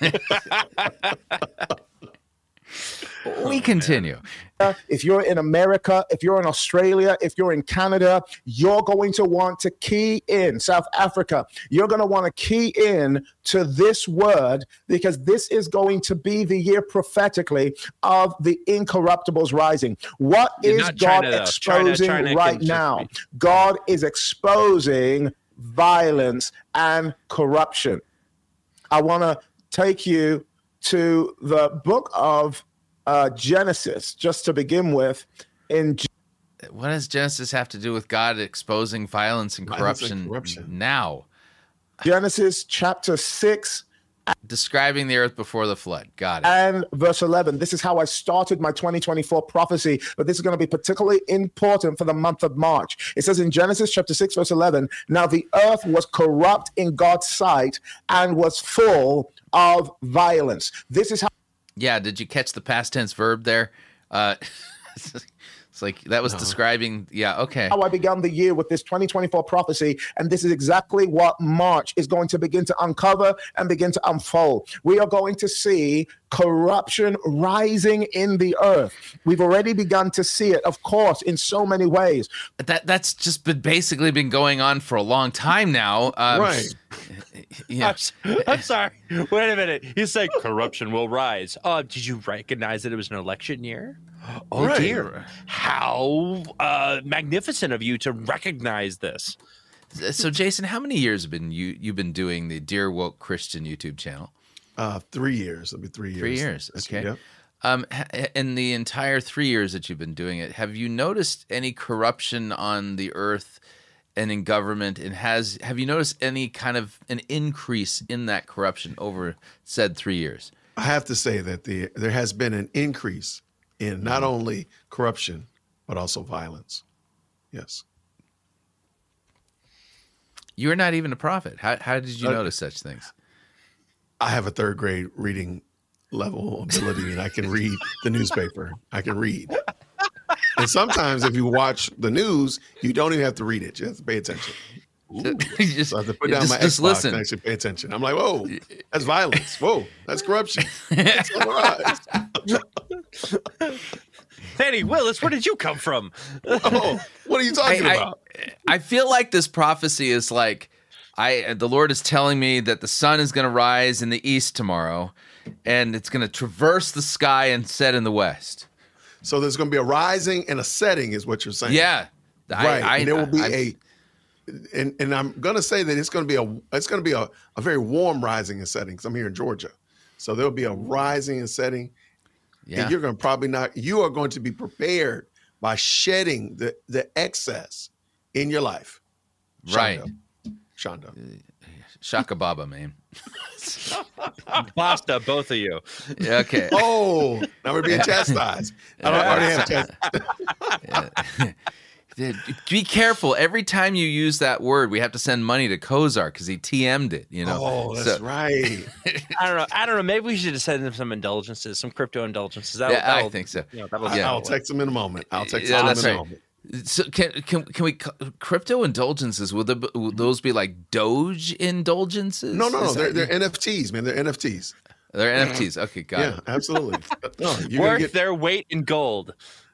We continue. if you're in America, if you're in Australia, if you're in Canada, you're going to want to key in South Africa. You're going to want to key in to this word because this is going to be the year prophetically of the incorruptibles rising. What You're is not God China, though. China- exposing China can right just now? be- God is exposing violence and corruption. I want to take you to the book of uh, Genesis, just to begin with. In What does Genesis have to do with God exposing violence and Violence and corruption, corruption. now? Genesis chapter six Describing the earth before the flood. Got it. and verse eleven. This is how I started my twenty twenty-four prophecy, but this is going to be particularly important for the month of March. It says in Genesis chapter six, verse eleven, now the earth was corrupt in God's sight and was full of violence. This is how Yeah, did you catch the past tense verb there? Uh, it's like that was describing. Yeah, okay. how I began the year with this twenty twenty-four prophecy, and this is exactly what March is going to begin to uncover and begin to unfold. We are going to see corruption rising in the earth. We've already begun to see it, of course, in so many ways. That that's just been basically been going on for a long time now. Um, Right. Yeah. I'm, I'm sorry. Wait a minute. You said corruption will rise. Uh, did you recognize that it was an election year? Oh Right. dear. How uh, magnificent of you to recognize this. So, Jason, how many years have been you you've been doing the Dear Woke Christian YouTube channel? Uh, three years. It'll be three years. Three years. this Okay. year, yep. Um, ha- in the entire three years that you've been doing it, have you noticed any corruption on the earth and in government? And has have you noticed any kind of an increase in that corruption over said three years? I have to say that the there has been an increase in not only corruption but also violence. Yes. You are not even a prophet. How how did you Uh, notice such things? I have a third grade reading level ability and I can read the newspaper. I can read. And sometimes if you watch the news, you don't even have to read it. You have to pay attention. just, So I have to put yeah, down just- my just Xbox listen. and actually pay attention. I'm like, whoa, that's violence. Whoa, that's corruption. That's on the rise. Danny Willis, where did you come from? Oh, what are you talking I, about? I, I feel like this prophecy is like, I the Lord is telling me that the sun is going to rise in the east tomorrow, and it's going to traverse the sky and set in the west. So there's going to be a rising and a setting, is what you're saying. Yeah, right. I, I, and there will be I- a, and and I'm going to say that it's going to be a, it's going to be a, a very warm rising and setting. Because I'm here in Georgia, so there'll be a rising and setting. Yeah. And you're going to probably not. You are going to be prepared by shedding the the excess in your life. Right. Shondo. Shondo. Shaka Baba, man. Basta, both of you. Yeah, okay. Oh, now we're being chastised. I don't already have chastised. Dude, be careful. Every time you use that word, we have to send money to Kozar because he T M'd it. You know. Oh, that's So- right. I don't know. I don't know. Maybe we should have sent him some indulgences, some crypto indulgences. That'll, Yeah, I that'll, think so. You know, that'll I- I'll text him in a moment. I'll text Yeah, him that's in a right. moment. So can can can we crypto indulgences? Will, the, will those be like Doge indulgences? No, no, no. Is They're, that- they're N F Ts, man. They're N F Ts. They're N F Ts. Okay, got Yeah, it. absolutely. No, you're Worth gonna get their weight in gold.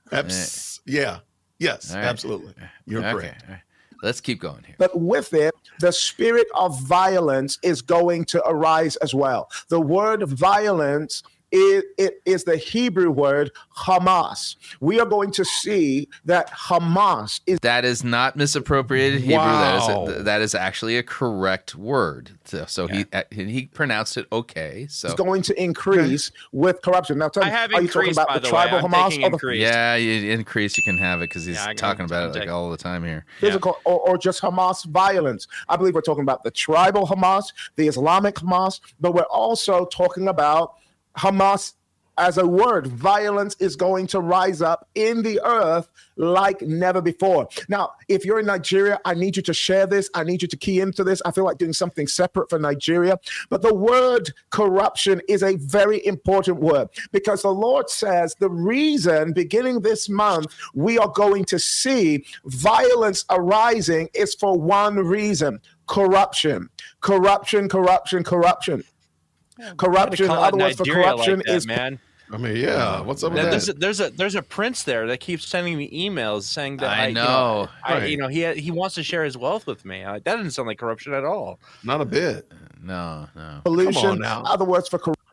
abs- yeah. Yes, All right. absolutely. You're Okay, correct. all right. Let's keep going here. But with it, the spirit of violence is going to arise as well. The word violence is, it is the Hebrew word Hamas. We are going to see that Hamas is That is not misappropriated Hebrew. That Wow. is a, that is actually a correct word. So, so he uh, he pronounced it okay. So going to increase with corruption. Now, tell I me, have are you talking increased, about by the the tribal way. I'm Hamas taking or the increased. yeah, you increase. You can have it because he's Yeah, I can- talking about I'm it like taking- all the time here. physical or, or just Hamas violence? I believe we're talking about the tribal Hamas, the Islamic Hamas, but we're also talking about Hamas as a word. Violence is going to rise up in the earth like never before. Now, if you're in Nigeria, I need you to share this. I need you to key into this. I feel like doing something separate for Nigeria. But the word corruption is a very important word because the Lord says the reason beginning this month we are going to see violence arising is for one reason: corruption, corruption, corruption, corruption. Corruption, in Call it other words, for Nigeria corruption like that, is man. I mean, yeah. What's up with Now, that? There's a, there's a there's a prince there that keeps sending me emails saying that I I, you know. I, Right. you know he he wants to share his wealth with me. Uh, that doesn't sound like corruption at all. Not a bit. No, no. pollution. on now. Other words for corruption.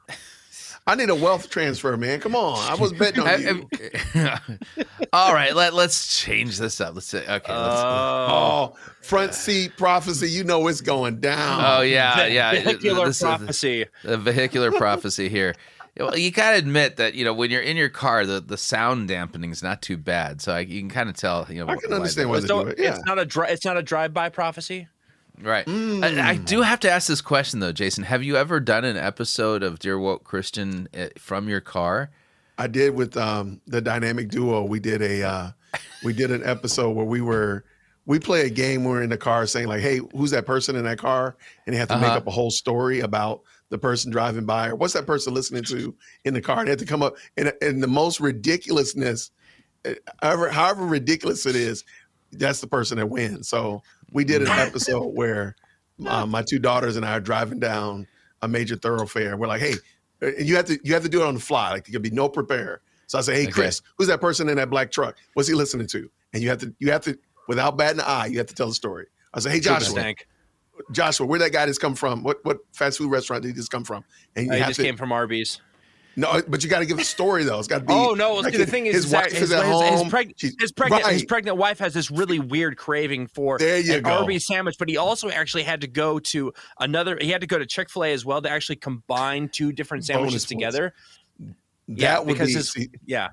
I need a wealth transfer, man. Come on. I was betting on I- you. I- all right, let let's change this up. Let's say okay. Let's, Oh, front seat prophecy. You know it's going down. oh yeah, Ve- yeah. Vehicular This is- prophecy. the vehicular prophecy here. Well, you gotta admit that you know when you're in your car, the, the sound dampening is not too bad. So I, you can kind of tell. You know, I can why understand they- why they So do it. Yeah. it's not a dri- it's not a drive-by prophecy. Right. I, I do have to ask this question though, Jason. Have you ever done an episode of Dear Woke Christian uh, from your car? I did with um, the dynamic duo. We did a uh, we did an episode where we were we play a game. We're in the car saying like, "Hey, who's that person in that car?" And you have to make Uh-huh. up a whole story about the person driving by or what's that person listening to in the car. And they had to come up in in the most ridiculousness, uh, however however ridiculous it is. That's the person that wins. So we did an episode where uh, my two daughters and I are driving down a major thoroughfare. We're like, hey, and you have to you have to do it on the fly. Like there could be no prepare. So I say, hey, Okay. Chris, who's that person in that black truck? What's he listening to? And you have to you have to without batting an eye, you have to tell the story. I say, hey, Joshua, Stank. Joshua, where that guy just come from? What what fast food restaurant did he just come from? And you I have just to came from Arby's. no, but you got to give a story though. It's got to be. Oh no! like the thing is, his is that wife his, is at his, his, home. preg- She's- his pregnant his right. pregnant wife has this really weird craving for There you an go. Arby's sandwich, but he also actually had to go to another. He had to go to Chick-fil-A as well to actually combine two different sandwiches Bonus points. together. That yeah, would because be. his, see, yeah.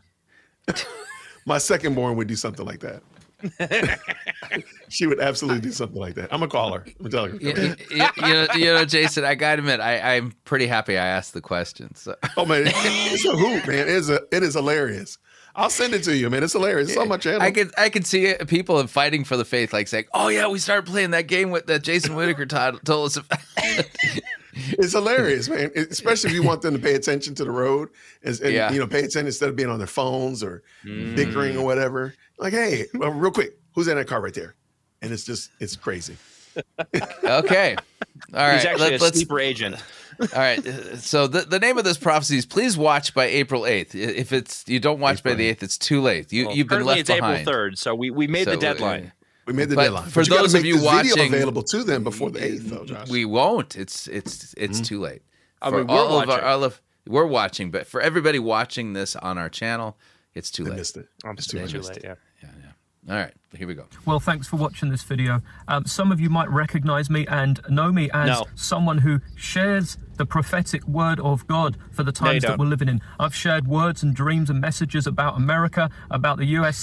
my second born would do something like that. She would absolutely do something like that. I'm gonna call her. I'm telling her. You, you, you know, you know, Jason, I gotta admit, I, I'm pretty happy I asked the question. So. Oh man, it's a hoot, man. It is a it is hilarious. I'll send it to you, man. It's hilarious. It's on my channel. I could I could see it, people in fighting for the faith like saying, "Oh yeah, we started playing that game with that Jason Whitaker told, told us about." It's hilarious, man. It- especially if you want them to pay attention to the road, and, and, Yeah. you know, pay attention instead of being on their phones or Mm. bickering or whatever. Like, hey, well, real quick, who's in that car right there? And it's just it's crazy. Okay, all right. He's actually let- a let's- sleeper agent. All right. uh, So the, the name of this prophecy is please watch by April eighth. I- If it's you don't watch by the eighth, it's too late. You Well, you've been currently left it's behind. April third, so we, we made So, the uh, deadline. We made the But deadline. for But you gotta those make of you this video watching- available to them before the eighth, though, Josh. We won't. It's it's it's too late. I For mean, we're all of our, watching. all of we're watching, but for everybody watching this on our channel, it's too I late. missed it. I'm It's too, too much. too late. Yeah. Yeah, yeah. All right, here we go. Well, thanks for watching this video. Um, some of you might recognize me and know me as No. someone who shares the prophetic word of God for the No, you times that don't. we're living in. I've shared words and dreams and messages about America, about the U S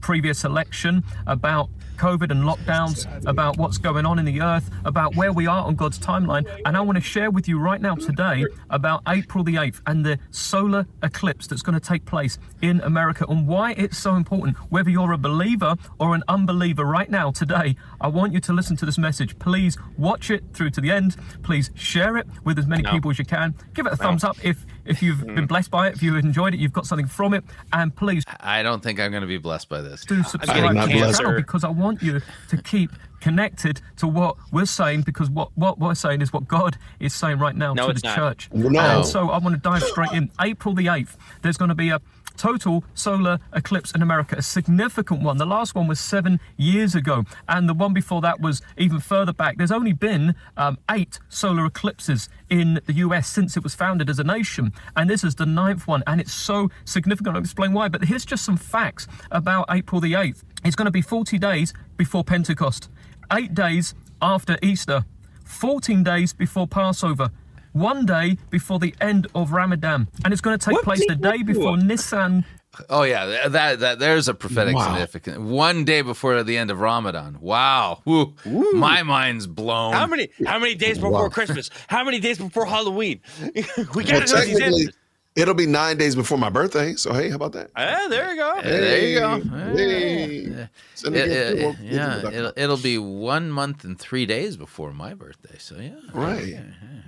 previous election, about COVID and lockdowns, about what's going on in the earth, about where we are on God's timeline. And I want to share with you right now today about April the eighth and the solar eclipse that's going to take place in America and why it's so important. Whether you're a believer or an unbeliever right now, today, I want you to listen to this message. Please watch it through to the end. Please share it with as many No. people as you can. Give it a No. thumbs up if, if you've Mm. been blessed by it, if you enjoyed it, you've got something from it. And please I don't think I'm going to be blessed by this. do subscribe to the channel because I want you to keep connected to what we're saying, because what, what we're saying is what God is saying right now No, to it's the not. church. No. And so I want to dive straight in. April the eighth, there's going to be a total solar eclipse in America, a significant one. The last one was seven years ago, and the one before that was even further back. There's only been um, eight solar eclipses in the U S since it was founded as a nation, and this is the ninth one, and it's so significant. I'll explain why, but here's just some facts about April the eighth. It's going to be forty days before Pentecost, eight days after Easter, fourteen days before Passover, one day before the end of Ramadan, and it's going to take What place day- the day before Nissan. Oh yeah, that that there's a prophetic Wow. significance. One day before the end of Ramadan. Wow, Woo. My mind's blown. How many how many days before Wow. Christmas? How many days before Halloween? we Well, gotta know these technically, answers. it'll be nine days before my birthday. So hey, how about that? Ah, there you go. There you go. Hey. Send a It- gift to it- Wolf- yeah, it'll, it'll be one month and three days before my birthday. So yeah, Right.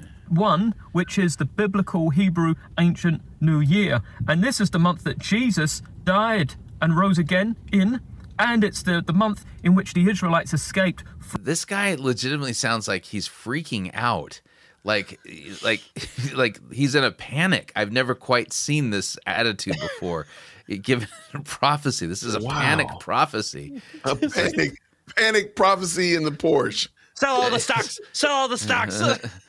One, which is the biblical Hebrew ancient New Year. And this is the month that Jesus died and rose again in. And it's the, the month in which the Israelites escaped. This guy legitimately sounds like he's freaking out. Like, like, like he's in a panic. I've never quite seen this attitude before. Given prophecy, this is a Wow. panic prophecy. A panic, panic prophecy in the Porsche. Sell all the stocks. Sell all the stocks.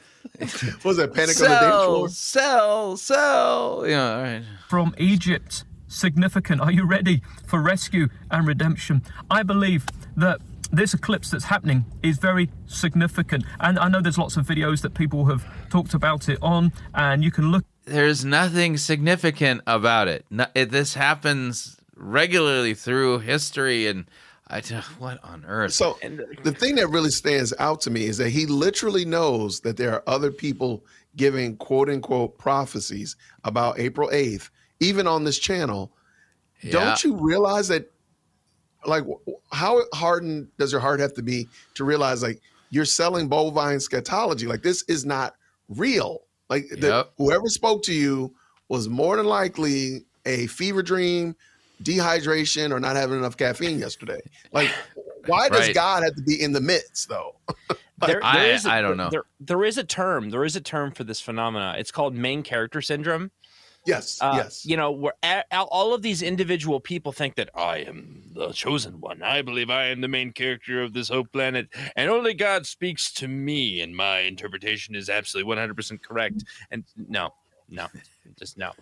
What was that? Panic on the dance Sell, floor? sell, sell. Yeah, all right. From Egypt. Significant. Are you ready for rescue and redemption? I believe that this eclipse that's happening is very significant. And I know there's lots of videos that people have talked about it on, and you can look. There's nothing significant about it. No, it this happens regularly through history, and I don't- what on earth? So the thing that really stands out to me is that he literally knows that there are other people giving quote unquote prophecies about April eighth, even on this channel. Yeah. Don't you realize that, like, how hardened does your heart have to be to realize, like, you're selling bovine scatology? Like, this is not real. Like, the, Yep. whoever spoke to you was more than likely a fever dream, dehydration, or not having enough caffeine yesterday. Like, why does Right. God have to be in the midst, though? There, I- there is a- I don't know. There, there is a term. There is a term for this phenomena. It's called main character syndrome. Yes, Uh, yes. You know, where a- a- all of these individual people think that I am the chosen one. I believe I am the main character of this whole planet, and only God speaks to me, and my interpretation is absolutely one hundred percent correct. And no, no, just no.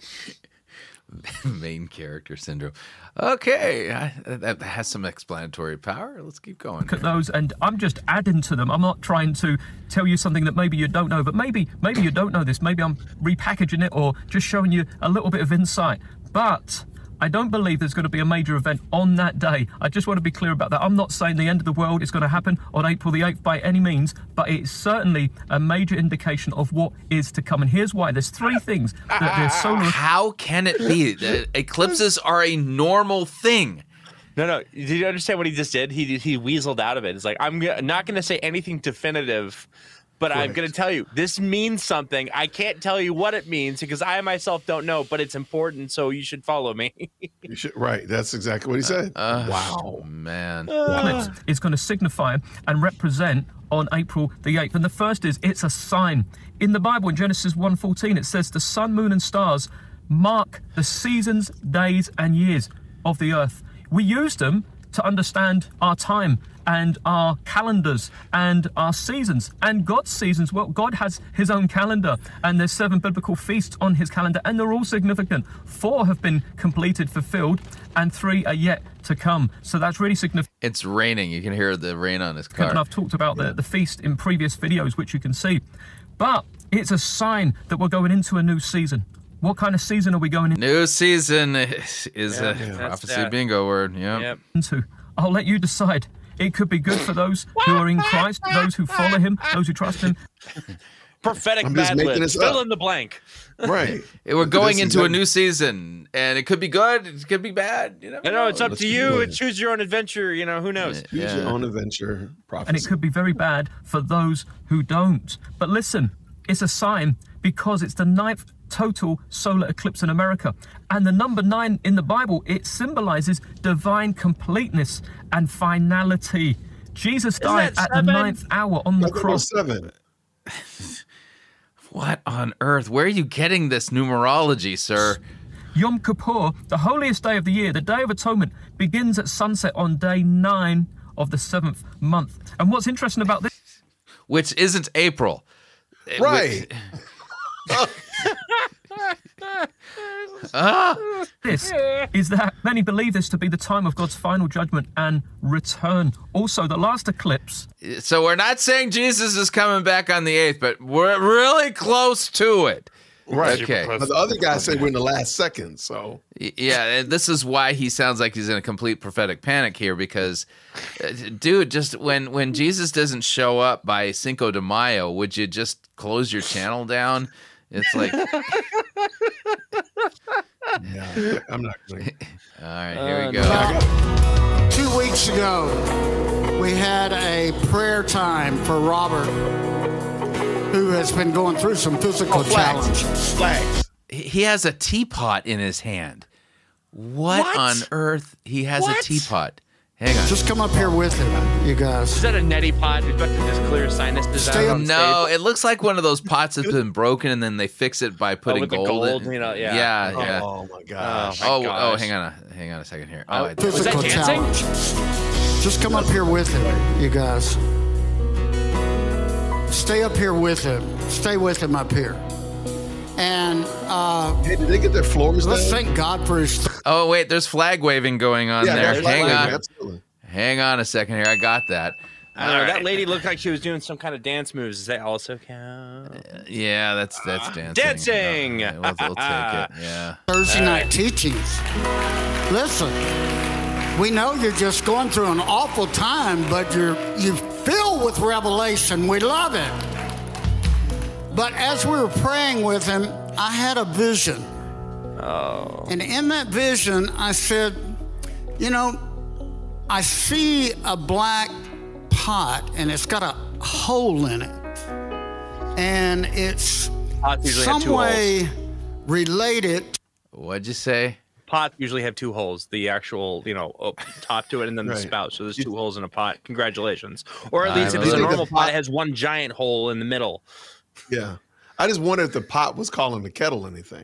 Main character syndrome. Okay, I, that has some explanatory power. Let's keep going. Look at those, and I'm just adding to them. I'm not trying to tell you something that maybe you don't know, but maybe maybe you don't know this. Maybe I'm repackaging it or just showing you a little bit of insight. But I don't believe there's going to be a major event on that day. I just want to be clear about that. I'm not saying the end of the world is going to happen on April the eighth by any means, but it's certainly a major indication of what is to come. And here's why. There's three things that there's solar. How can it be? The eclipses are a normal thing. No, no. Did you understand what he just did? He he weaseled out of it. It's like, I'm g- not going to say anything definitive, but I'm Right. going to tell you this means something. I can't tell you what it means because I myself don't know, but it's important, so you should follow me. You should, right. That's exactly what he said. Uh, wow. Man. eclipse is going to signify and represent on April the eighth. And the first is it's a sign. In the Bible, in Genesis one fourteen, it says the sun, moon, and stars mark the seasons, days, and years of the earth. We use them to understand our time and our calendars and our seasons and God's seasons. Well, God has his own calendar, and there's seven biblical feasts on his calendar, and they're all significant. Four have been completed, fulfilled, and three are yet to come. So that's really significant. It's raining. You can hear the rain on his car. And I've talked about the, the feast in previous videos, which you can see. But it's a sign that we're going into a new season. What kind of season are we going into? New season is Yeah, a yeah. prophecy That's- bingo word. Yeah. Yep. into? I'll let you decide. It could be good for those who are in Christ, those who follow him, those who trust him. Prophetic I'm just Mad making Libs. this Fill up. in the blank. Right. We're going This is into a it. new season, and it could be good. It could be bad. You never I know it's up Let's to keep you. going. It's choose your own adventure. You know, who knows? Choose Yeah. your own adventure. Prophecy. And it could be very bad for those who don't. But listen, it's a sign because it's the ninth total solar eclipse in America. And the number nine in the Bible, it symbolizes divine completeness and finality. Jesus died that at the seven? ninth hour on the I thought it cross. was seven. What on earth? Where are you getting this numerology, sir? Yom Kippur, the holiest day of the year, the Day of Atonement, begins at sunset on day nine of the seventh month. And what's interesting about this Which isn't April. Right. Ah! this is that many believe this to be the time of God's final judgment and return. Also, the last eclipse. So we're not saying Jesus is coming back on the eighth, but we're really close to it. Right. Okay. But the other guy said we're in the last second, so Y- Yeah, and this is why he sounds like he's in a complete prophetic panic here because, uh, dude, just when when Jesus doesn't show up by Cinco de Mayo, would you just close your channel down? It's like, all yeah, I'm not going to. right, here we go. About two weeks ago, we had a prayer time for Robert, who has been going through some physical challenges. Flags. He he has a teapot in his hand. What, What? on earth? He has What? a teapot. Hang on. Just come up here with him, you Is guys. that a neti pot? Who's about to just clear sinuses Stay out up- on No, stage? it looks like one of those pots that's been broken, and then they fix it by putting with the gold, gold, in. you know, yeah. yeah, Oh, yeah. my gosh. my Oh, oh, gosh. hang on, a, hang on a second here. Oh, I- Was that Physical dancing? challenges. Just come up here with him, you guys. Stay up here with him. Stay with him up here. And uh, Hey, did they get their floors let's down? thank God for his. oh, wait, there's flag waving going on Yeah, there. that's Hang flag, on, absolutely. hang on a second here. I got that. I don't know. All That right. lady looked like she was doing some kind of dance moves. Does that also count? Yeah, that's that's dancing. Dancing! Uh, we'll, we'll take it. Yeah. Thursday night teachings. Listen, we know you're just going through an awful time, but you're you filled with revelation. We love it. But as we were praying with him, I had a vision. Oh. And in that vision, I said, you know, I see a black pot and it's got a hole in it. And it's Pots usually have some two way holes. related. What'd you say? Pots usually have two holes. The actual, you know, up top to it, and then the Right. spout. So there's two holes in a pot. Congratulations. Or at I least if don't it's a know. normal The pot, pot- it has one giant hole in the middle. Yeah. I just wondered if the pot was calling the kettle anything.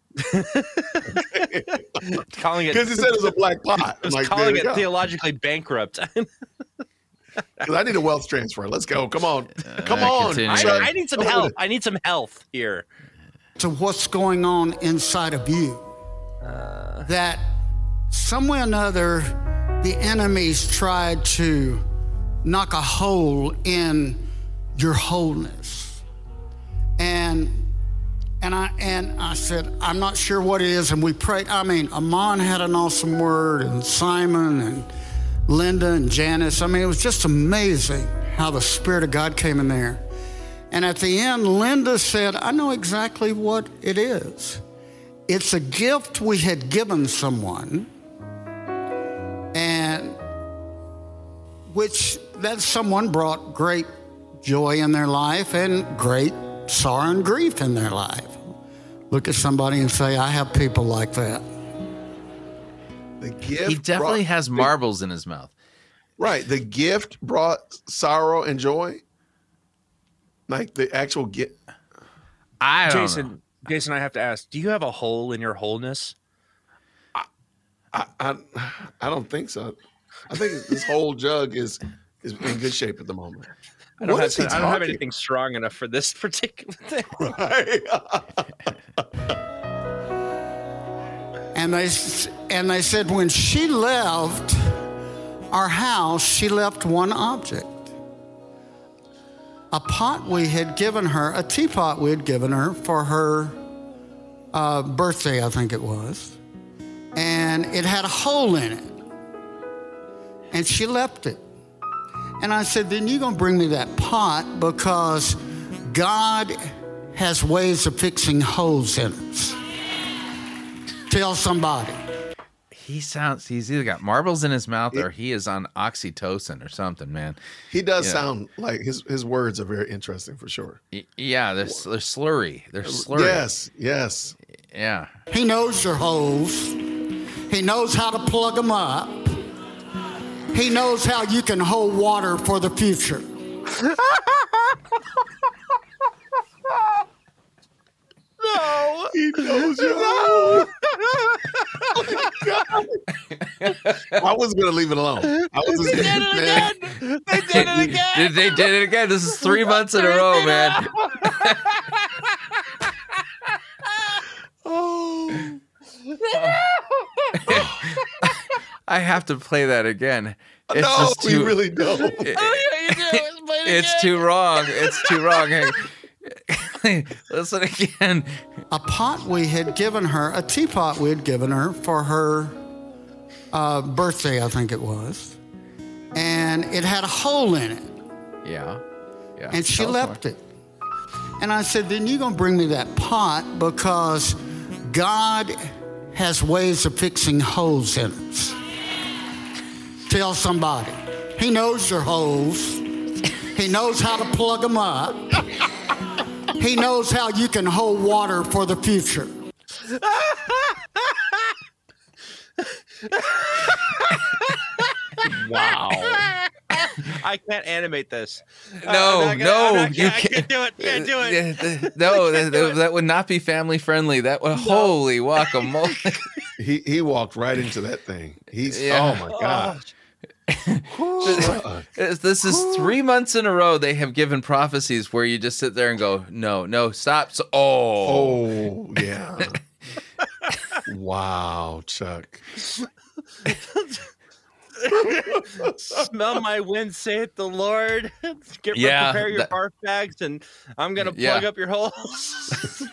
Calling it Because he said it was a black pot. I I'm was like, calling there you it go. theologically bankrupt. 'Cause I need a wealth transfer. Let's go. Come on. Come Uh, on. continue. I, Chuck. I need some Come on. help. I need some health here. To what's going on inside of you. That some way or another, the enemies tried to knock a hole in your wholeness. And and I and I said, I'm not sure what it is. And we prayed. I mean, Amon had an awesome word, and Simon and Linda and Janice. I mean, it was just amazing how the Spirit of God came in there. And at the end, Linda said, I know exactly what it is. It's a gift we had given someone, and which that someone brought great joy in their life and great sorrow and grief in their life. Look at somebody and say, I have people like that. The gift He definitely brought- has marbles in his mouth. Right. The gift brought sorrow and joy. Like the actual gift. I don't know. Jason, Jason, I have to ask, do you have a hole in your wholeness? I, I I don't think so. I think this whole jug is is in good shape at the moment. I don't, What have, is he I don't have talking- anything strong enough for this particular thing. Right. And they and they said when she left our house, she left one object. A pot we had given her, a teapot we had given her for her uh, birthday, I think it was. And it had a hole in it. And she left it. And I said, then you're going to bring me that pot, because God has ways of fixing holes in us. Tell somebody. He sounds, he's either got marbles in his mouth or he is on oxytocin or something, man. He does You know. sound like his, his words are very interesting for sure. Y- Yeah, they're, they're slurry. They're slurry. Yes, yes. Yeah. He knows your holes. He knows how to plug them up. He knows how you can hold water for the future. No. He knows your holes. Oh my God. I was going to leave it alone. I was just They did gonna, it man. again. They did it again. Did they did it again? This is three months in a row, man. Oh. I have to play that again. It's No, just we too, really don't. it- Oh, yeah, you do. Let's play it it's again. too wrong. It's too wrong. Hey, listen again. A pot we had given her, a teapot we had given her for her uh, birthday, I think it was. And it had a hole in it. Yeah. Yeah. And she Tell us left it. And I said, then you're going to bring me that pot, because God has ways of fixing holes in us. Tell somebody. He knows your holes. He knows how to plug them up. He knows how you can hold water for the future. Wow. I can't animate this. No, Uh, I'm not gonna- no, I'm not- you I can't. can't do it. Can't do it. No, that, that, that would not be family friendly. That would holy guacamole. He he walked right into that thing. He's Yeah. oh my gosh. This this is three months in a row they have given prophecies where you just sit there and go, no, no, stop. So, oh, Oh yeah. Wow, Chuck. Smell my wind, saith the Lord. Get Yeah, prepare your that- barf bags, and I'm gonna Yeah. plug up your holes.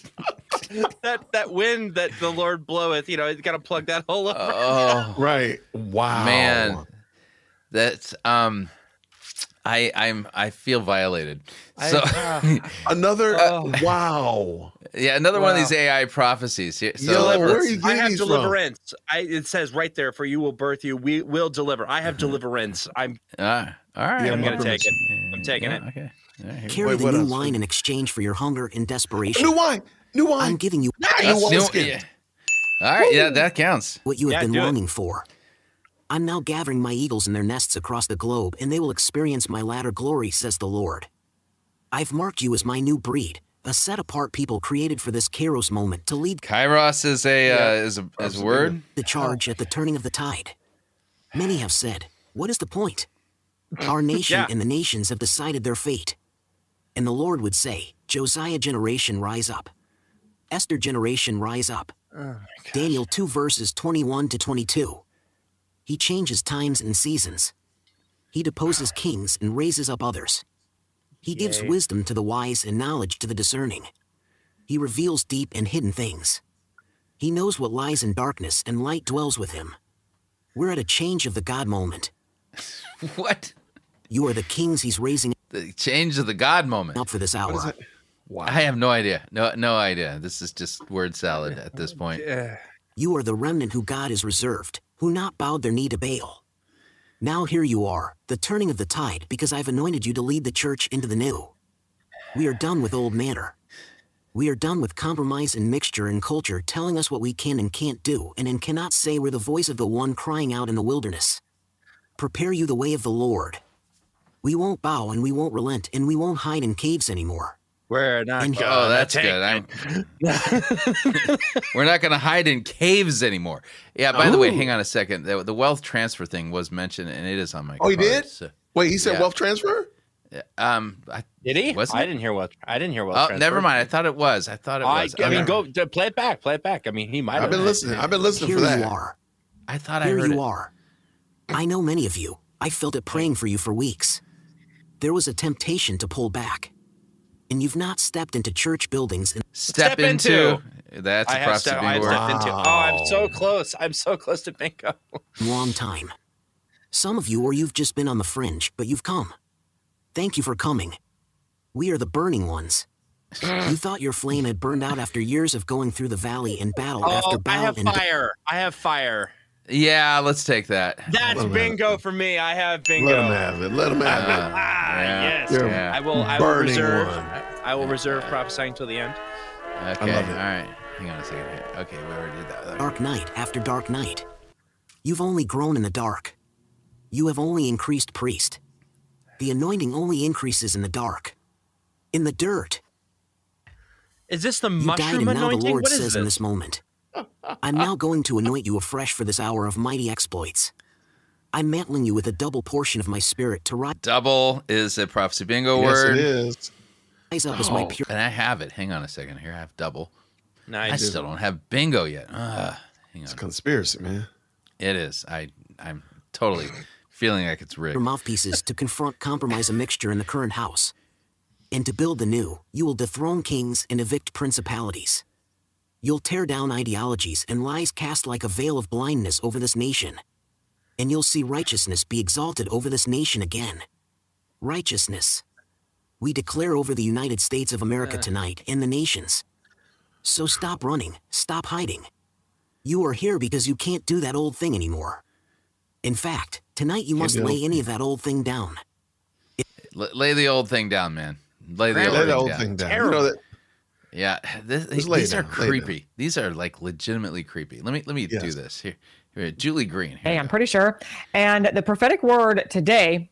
that that wind that the Lord bloweth, you know, he's gotta plug that hole up. oh, Right. Wow. man, that's um, I I'm I feel violated. I- So uh, Another Oh. wow. yeah, another one of Wow. these A I prophecies. Here- So Yo, let- where are let's- you I getting have these from? deliverance. I, it says right there, for you will birth you. We will deliver. I have deliverance. I'm. Ah, all right, Yeah, I'm gonna my take it. permission. I'm taking Yeah, it. Okay. All right, here we Carry Wait, the what new else? wine in exchange for your hunger and desperation. New wine. New wine. I'm giving you New go. wineskin. Yeah. All right, yeah, that counts. what you have Yeah, been do it. longing for. I'm now gathering my eagles in their nests across the globe, and they will experience my latter glory, says the Lord. I've marked you as my new breed, a set-apart people created for this Kairos moment to lead Kairos is a uh, is a is a word. the charge at the turning of the tide. Many have said, what is the point? Our nation Yeah. and the nations have decided their fate. And the Lord would say, Josiah generation, rise up. Esther generation, rise up. Daniel two verses twenty-one to twenty-two. He changes times and seasons. He deposes kings and raises up others. He gives Yay. wisdom to the wise and knowledge to the discerning. He reveals deep and hidden things. He knows what lies in darkness, and light dwells with him. We're at a change of the God moment. What? You are the kings he's raising The change of the God moment. up for this hour. I have no idea. No, no idea. This is just word salad at this point. You are the remnant who God has reserved, who not bowed their knee to Baal. Now here you are, the turning of the tide, because I've anointed you to lead the church into the new. We are done with old manner. We are done with compromise and mixture and culture telling us what we can and can't do, and and cannot say we're the voice of the one crying out in the wilderness. Prepare you the way of the Lord. We won't bow and we won't relent and we won't hide in caves anymore. We're not. And- gonna Oh, that's take good. it. I'm- We're not going to hide in caves anymore. Yeah. By the way, hang on a second. The, the wealth transfer thing was mentioned, and it is on my. Oh, he card, did? so- Wait, he said Yeah. wealth transfer? um, I, Did he? Wasn't I it? didn't hear what. I didn't hear what. oh, never mind. I thought it was. I thought it I, was. I mean, Okay. go d- play it back. Play it back. I mean, he might. I've have been listening. I've been listening Here for that. you are. I thought I Here heard you it. are. I know many of you. I felt it praying for you for weeks. There was a temptation to pull back. And you've not stepped into church buildings and Step, Step into. into. That's I a have prophecy step, I have bingo stepped word. into. Oh, I'm so close. I'm so close to bingo. Long time. Some of you, or you've just been on the fringe, but you've come. Thank you for coming. We are the burning ones. You thought your flame had burned out after years of going through the valley and battle Oh, after I battle. have and fire. I have fire. Yeah, let's take that. That's Let him bingo for me. I have bingo. Let him have it. Let him have it. Ah, Yeah, yes. You're yeah. I will. I will burning reserve. one. I will reserve prophesying till the end. Okay, love it. all right. Hang on a second here. Okay, we already did that. Dark night after dark night. You've only grown in the dark. You have only increased priest. The anointing only increases in the dark. In the dirt. Is this the You died, mushroom and now the anointing? Lord What is says in this? this moment, I'm now going to anoint you afresh for this hour of mighty exploits. I'm mantling you with a double portion of my spirit to rise Double is a prophecy bingo Yes, word. it is. up as my Oh, pure. and I have it. Hang on a second here. I have double. No, I, I do. still don't have bingo yet. Ugh, hang It's on. conspiracy, man. It is. I I'm totally feeling like it's rigged. Your mouthpieces to confront, compromise a mixture in the current house. And to build the new, you will dethrone kings and evict principalities. You'll tear down ideologies and lies cast like a veil of blindness over this nation. And you'll see righteousness be exalted over this nation again. Righteousness. We declare over the United States of America tonight and the nations. So stop running, stop hiding. You are here because you can't do that old thing anymore. In fact, tonight you Can't must do lay it. any of that old thing down. L- lay the old thing down, man. Lay the Lay old, the thing, old down. thing down. You know that. Yeah, this, Just lay these it are down, lay it creepy. These are like legitimately creepy. Let me let me do Yes. this here. Here, Julie Green. Here. Hey, I'm pretty sure. And the prophetic word today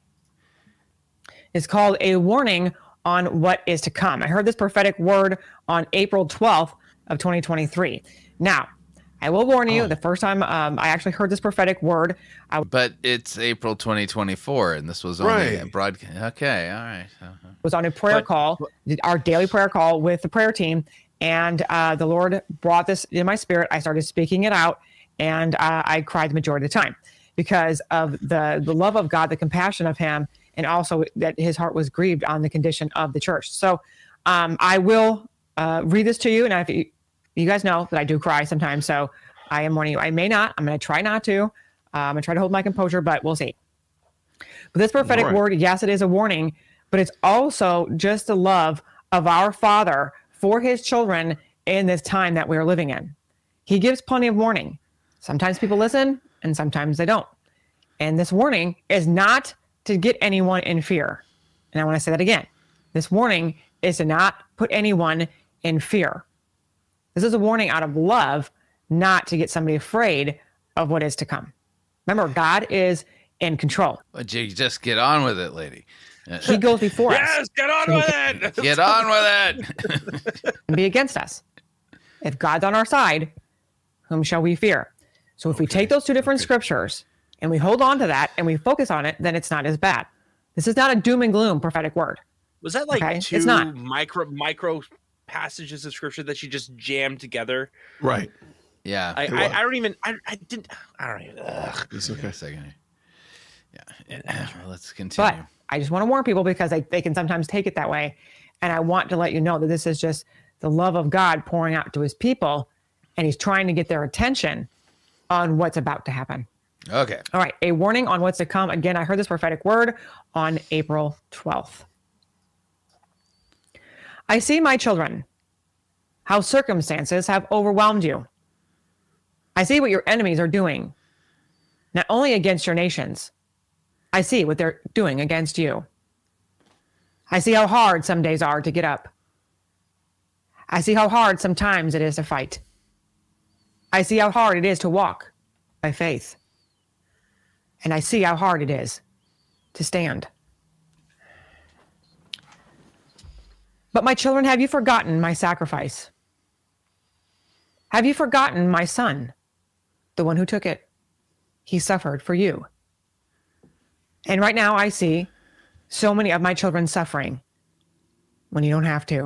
is called a warning on what is to come. I heard this prophetic word on April twelfth of twenty twenty-three. Now, I will warn you, the first time um, I actually heard this prophetic word, I But it's April twenty twenty-four, and this was only Right. a broadcast. Okay, all right. Uh-huh. was on a prayer But- call, our daily prayer call with the prayer team, and uh, the Lord brought this in my spirit. I started speaking it out, and uh, I cried the majority of the time because of the the love of God, the compassion of Him, and also that His heart was grieved on the condition of the church. So um, I will uh, read this to you, and if you, you guys know that I do cry sometimes, so I am warning you. I may not. I'm going to try not to. Uh, I'm going to try to hold my composure, but we'll see. But this prophetic Right. word, yes, it is a warning, but it's also just the love of our Father for His children in this time that we're living in. He gives plenty of warning. Sometimes people listen, and sometimes they don't. And this warning is not to get anyone in fear. And I want to say that again. This warning is to not put anyone in fear. This is a warning out of love, not to get somebody afraid of what is to come. Remember, God is in control. But you just get on with it, lady. Uh, He goes before us. Yes, get on with it. Get on with it. And be against us. If God's on our side, whom shall we fear? So if we take those two different scriptures and we hold on to that and we focus on it, then it's not as bad. This is not a doom and gloom prophetic word. Was that like Okay, it's two not. micro micro passages of scripture that she just jammed together? Right. Yeah. I, It I, was. I don't even. I, I didn't. I don't even. Ugh. It's Hang on okay. a second here. Yeah. Well, let's continue. But I just want to warn people because they, they can sometimes take it that way. And I want to let you know that this is just the love of God pouring out to His people, and He's trying to get their attention on what's about to happen. Okay. All right, a warning on what's to come. Again, I heard this prophetic word on April twelfth. I see, my children, how circumstances have overwhelmed you. I see what your enemies are doing, not only against your nations. I see what they're doing against you. I see how hard some days are to get up. I see how hard sometimes it is to fight. I see how hard it is to walk by faith. And I see how hard it is to stand. But my children, have you forgotten my sacrifice? Have you forgotten my son, the one who took it? He suffered for you. And right now I see so many of my children suffering when you don't have to.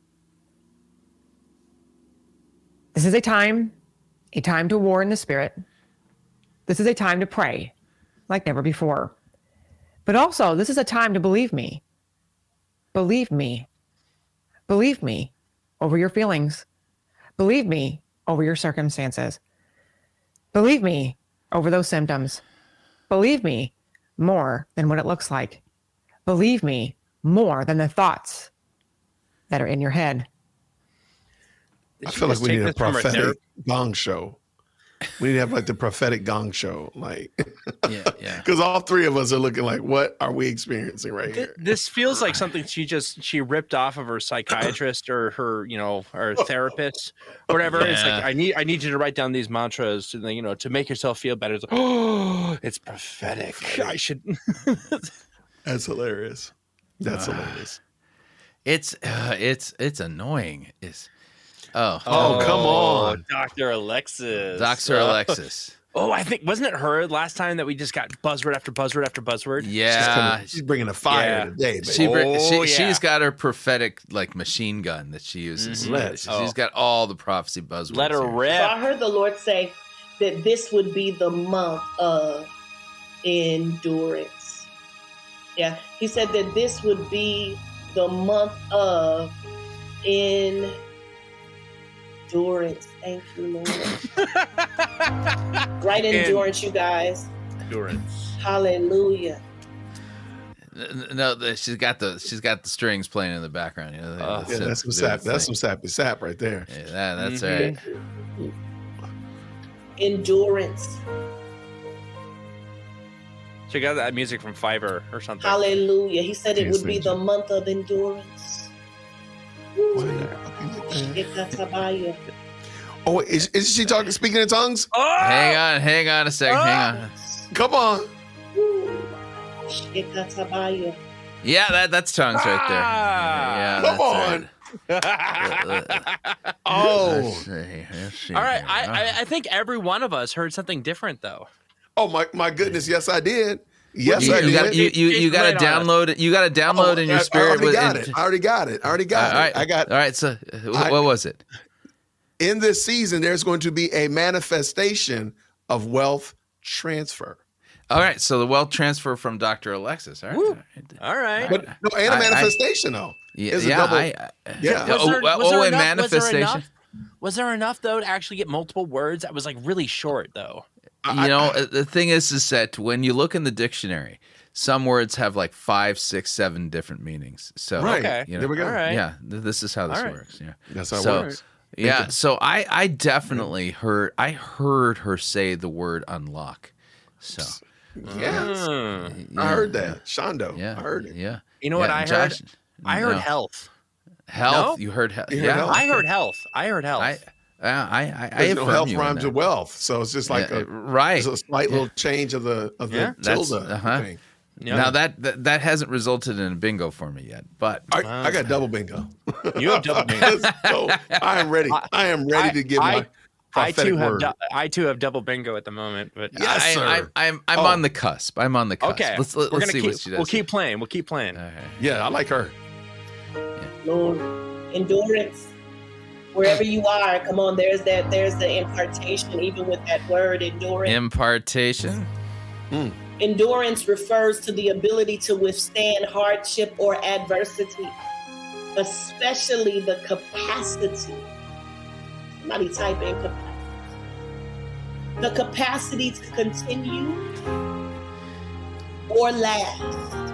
This is a time, a time to war in the spirit. This is a time to pray like never before. But also, this is a time to believe me. Believe me. Believe me over your feelings. Believe me over your circumstances. Believe me over those symptoms. Believe me more than what it looks like. Believe me more than the thoughts that are in your head. I feel like we need a prophetic gong show. We need to have like the prophetic gong show, like, yeah, yeah. Because all three of us are looking like, what are we experiencing right here? This feels like something she just she ripped off of her psychiatrist or her, you know, or therapist, or whatever. Yeah. It's like I need I need you to write down these mantras to, you know, to make yourself feel better. It's like, oh, it's prophetic. I should. That's hilarious. That's uh, hilarious. It's uh, it's it's annoying. It's oh oh come on, Doctor Alexis. Doctor Alexis. Oh, I think wasn't it her last time that we just got buzzword after buzzword after buzzword? Yeah, she's, coming, she's bringing a fire yeah. today. Baby. She, oh, she yeah. she's got her prophetic like machine gun that she uses. Mm-hmm. She's oh. got all the prophecy buzzwords. Let her rip. So I heard the Lord say that this would be the month of endurance. Yeah, He said that this would be the month of endurance. Thank you, Lord. Right endurance, you guys. Endurance. Hallelujah. No, the, she's got the she's got the strings playing in the background. You know, uh, yeah, that's some sap. That's some sappy sap right there. Yeah, that, that's mm-hmm. right. Endurance. She got that music from Fiverr or something. Hallelujah. He said it would be the month of endurance. Oh, is, is she talking, speaking in tongues? Oh! Hang on, hang on a second. Oh! Hang on. Come on. Yeah, that that's tongues right there. Yeah, come on. Right. Oh. Let's see, let's see all right. I, I I think every one of us heard something different though. Oh my my goodness! Yes, I did. Yes, you, I you did. Got, you you, you got to download it. You got to download oh, in your I, spirit. I already with, got in, it. I already got it. I already got all it. Right. I got. All right. So, I, what was it? In this season, there's going to be a manifestation of wealth transfer. All right. So the wealth transfer from Doctor Alexis. All right. Woo. All right. But no, and a I, manifestation I, though. Yeah. It's yeah. a double, I, yeah. Was there, was oh, there and enough, manifestation. Was there, enough, was there enough though to actually get multiple words? That was like really short though. You know, the thing is, is that when you look in the dictionary, some words have like five, six, seven different meanings. So, right. Okay. You know, there we go. All right. Yeah, th- this is how this right. works. Yeah, that's how so, it works. Yeah, so I, I definitely heard, I heard her say the word unlock. So, yes, Mm. I heard that, Shondo. Yeah, I heard it. Yeah, You know yeah, what I Josh, heard? I heard no. health. Health. No? You heard health. You heard Yeah, health? I heard health. I heard health. I, uh, I, I, I You know, affirm health you on rhymes that. with wealth, so it's just like Yeah, a right. It's a slight Yeah. little change of the of the Yeah. That's- tilde uh-huh. thing. Yeah. Now that, that that hasn't resulted in a bingo for me yet, but I, I got double bingo. You have double bingo. So I am ready. I am ready I- to give I- my I prophetic too have word. du- I too have double bingo at the moment, but Yes, I, sir. I, I'm I'm Oh. on the cusp. I'm on the cusp. okay. Let's let, We're let's gonna see keep, what she does. We'll keep playing. We'll keep playing. Okay. Yeah, I like her. Lord, endurance. Wherever you are, come on, there's that, there's the impartation, even with that word endurance. Impartation. Mm. Endurance refers to the ability to withstand hardship or adversity, especially the capacity. Somebody type in capacity. The capacity to continue or last.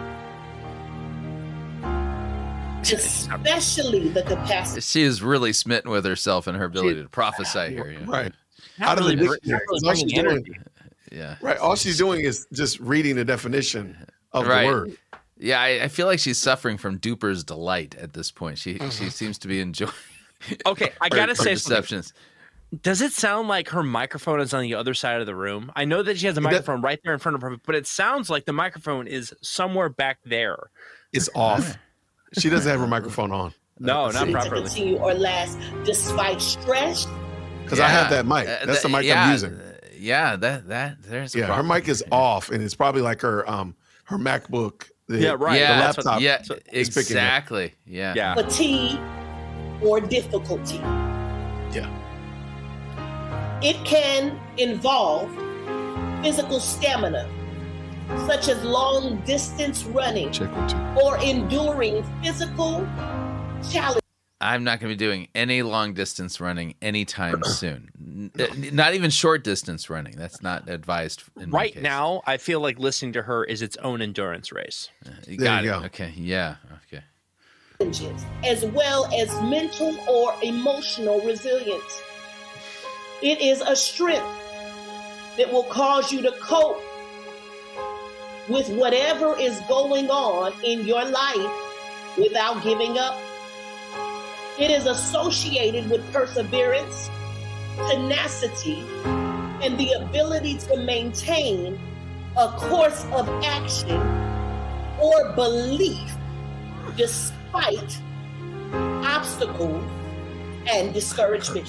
Especially the capacity. She is really smitten with herself and her ability to prophesy here. You know? Right. Not Out of really the br- dictionary. not really All she's bringing doing- Yeah. Right. All she's doing is just reading the definition of Right. the word. Yeah, I, I feel like she's suffering from duper's delight at this point. She Mm-hmm. she seems to be enjoying. Okay, I her- gotta her say something. deceptions. Does it sound like her microphone is on the other side of the room? I know that she has a microphone right there in front of her, but it sounds like the microphone is somewhere back there. It's off. She doesn't have her microphone on. No, not To properly. continue or last, despite stress. Because I have that mic. Uh, That's the that- mic yeah, I'm using. Yeah, that that there's a Yeah, her problem. mic is off, and it's probably like her um her MacBook. The, Yeah, right. Yeah, The That's what- laptop. yeah, is picking it up. exactly. Yeah. Yeah. Fatigue or difficulty. Yeah. It can involve physical stamina, such as long distance running Check one, two. or enduring physical challenges. I'm not going to be doing any long distance running anytime soon. N- Not even short distance running. That's not advised. In my Right case. now, I feel like listening to her is its own endurance race. You There got you it. go. Okay. Yeah. Okay. As well as mental or emotional resilience. It is a strength that will cause you to cope with whatever is going on in your life without giving up. It is associated with perseverance, tenacity, and the ability to maintain a course of action or belief despite obstacles and discouragement.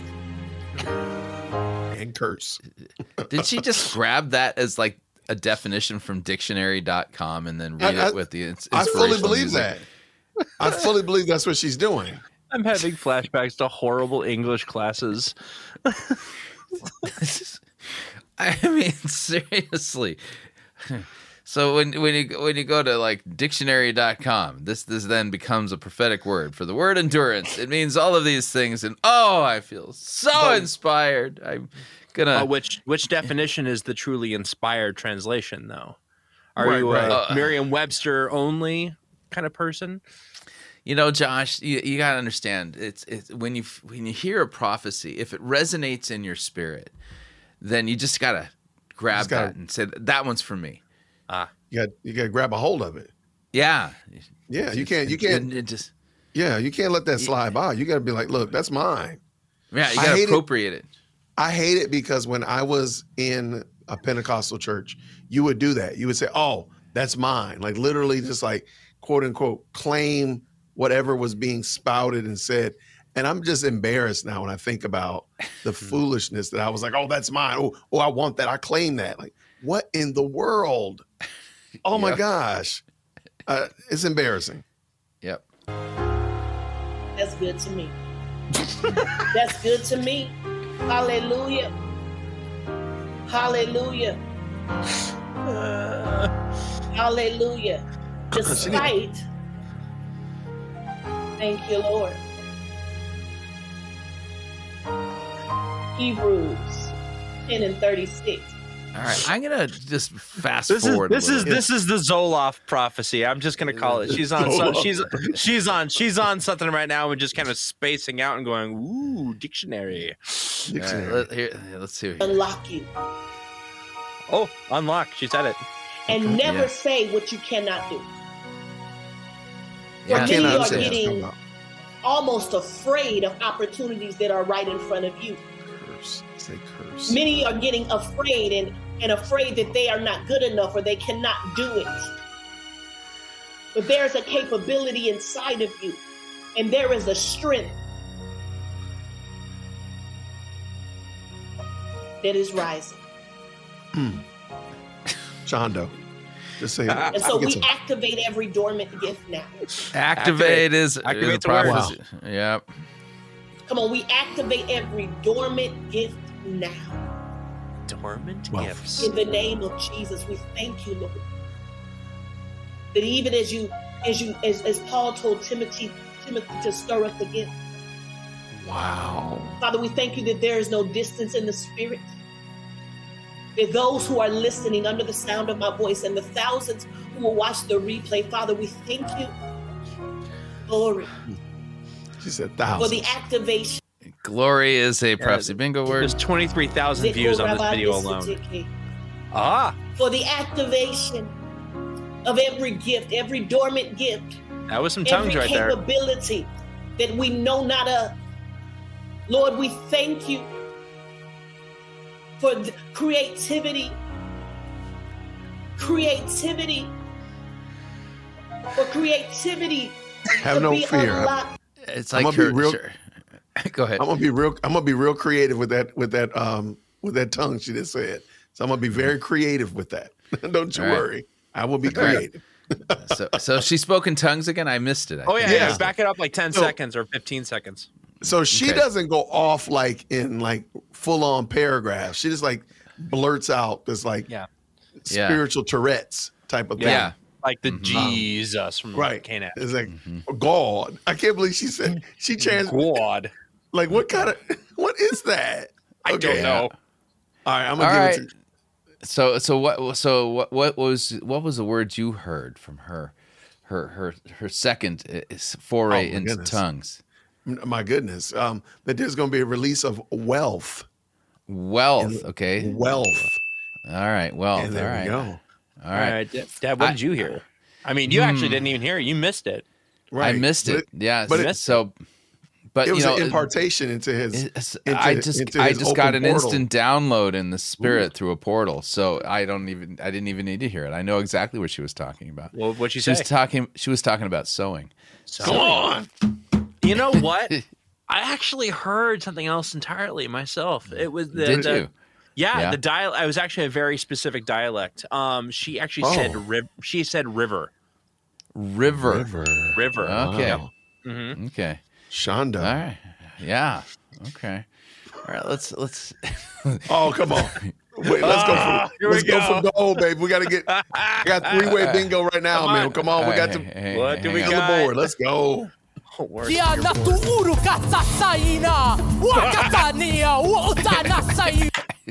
And curse. Did she just grab that as like a definition from dictionary dot com and then read I- I- it with the ins- I fully inspirational believe music? that. I fully believe that's what she's doing. I'm having flashbacks to horrible English classes. I mean, seriously. So when when you when you go to like dictionary dot com, this this then becomes a prophetic word for the word endurance. It means all of these things, and oh, I feel so inspired. I'm gonna. Uh, which which definition is the truly inspired translation, though? Are Right, you right. a Uh, Merriam-Webster only kind of person? You know, Josh, you, you gotta understand. It's it's when you when you hear a prophecy, if it resonates in your spirit, then you just gotta grab Just gotta- that and say that one's for me. Ah, You got you got to grab a hold of it. Yeah, Yeah, you can't you It- can't it just yeah you can't let that slide by. You got to be like, look, that's mine. yeah, you I gotta hate it. appropriate it. I hate it because when I was in a Pentecostal church, you would do that. You would say, "Oh, that's mine." Like literally, just like quote unquote claim whatever was being spouted and said. And I'm just embarrassed now when I think about the foolishness that I was like, "Oh, that's mine. Oh, oh, I want that. I claim that." Like, what in the world? Oh my Yeah. gosh, uh, it's embarrassing. Yep. That's good to me. That's good to me. Hallelujah. Hallelujah. Hallelujah. Despite, thank you, Lord. Hebrews ten and thirty-six. All right, I'm gonna just fast This is forward. this a is little. this is the Zoloft prophecy. I'm just gonna call it. She's on so, she's she's on she's on something right now and just kind of spacing out and going, ooh, dictionary. All right, let, here, let's see. Here. Unlock you. Oh, unlock. She said it. And never Yeah. say what you cannot do. Yeah. Many Cannot are say it's getting come out. almost afraid of opportunities that are right in front of you. Curse. Say curse. Many are getting afraid and, and afraid that they are not good enough or they cannot do it. But there's a capability inside of you, and there is a strength that is rising. Chondo. Just say. And so I'll get we some. activate every dormant gift now. Activate is Activate is the word. prophecy. Yep. Come on, we activate every dormant gift now. Dormant Well, gifts. In the name of Jesus, we thank you, Lord. That even as you, as you, as, as Paul told Timothy, Timothy to stir up the gift. Wow. Father, we thank you that there is no distance in the spirit. That those who are listening under the sound of my voice and the thousands who will watch the replay, Father, we thank you. Glory She said for thousands. the activation. Glory is a prophecy bingo word. There's twenty-three thousand views on this video alone. Ah, For the activation of every gift, every dormant gift, that was some tongues every right there. capability that we know not of. Lord, we thank you for the creativity, creativity, for creativity Have to no be fear. unlocked. It's I'm like gonna her, be real. sure. Go ahead. I'm gonna be real. I'm gonna be real creative with that. With that. Um. With that tongue she just said. So I'm gonna be very creative with that. Don't you All right. worry. I will be All right. creative. So, so she spoke in tongues again. I missed it. I Oh yeah, think. yeah. Yeah. Back it up like ten So- seconds or fifteen seconds. So she Okay. doesn't go off like in like full on paragraphs. She just like blurts out this like Yeah. Yeah. spiritual Tourette's type of thing. Yeah. like the Jesus from right. Canaan. It's like God. I can't believe she said she changed God. Like what kind of what is that? I Okay. don't know. All right, I'm gonna All give right. it to So so what so what what was what was the words you heard from her, her her her second is foray Oh, my into goodness. tongues? My goodness, um, that there's going to be a release of wealth. Wealth, okay. Wealth. All right, wealth. And there all we right. go. All right. Dad, Dad, what I- did you hear? I mean, you actually Hmm. didn't even hear it. You missed it. I missed it. But- yeah. but it- so, but it was you know, an impartation into his. it's- into- I just into I his just got open an portal. instant download in the spirit through a portal. So I don't even I didn't even need to hear it. I know exactly what she was talking about. Well, what'd she She was say? talking. She was talking about sewing. Come on. You know what? I actually heard something else entirely myself. It was the, Did the- you? Yeah, Yeah. the dial. I was actually a very specific dialect. Um, she actually Oh. said riv- She said river. River. River. River. Okay. Yep. Mhm. Okay. Shonda. All right. Yeah. Okay. All right. Let's let's. Oh, come on. Wait, let's go Ah, for here we let's go. go. for gold, baby. We got to get. We got three way bingo right now, Come man. on. Come on, we got to. Hey, hey, What do we Fill got? the board. Let's go. Oh, word. Diana tu uru kata saina, wakatania uotana sai.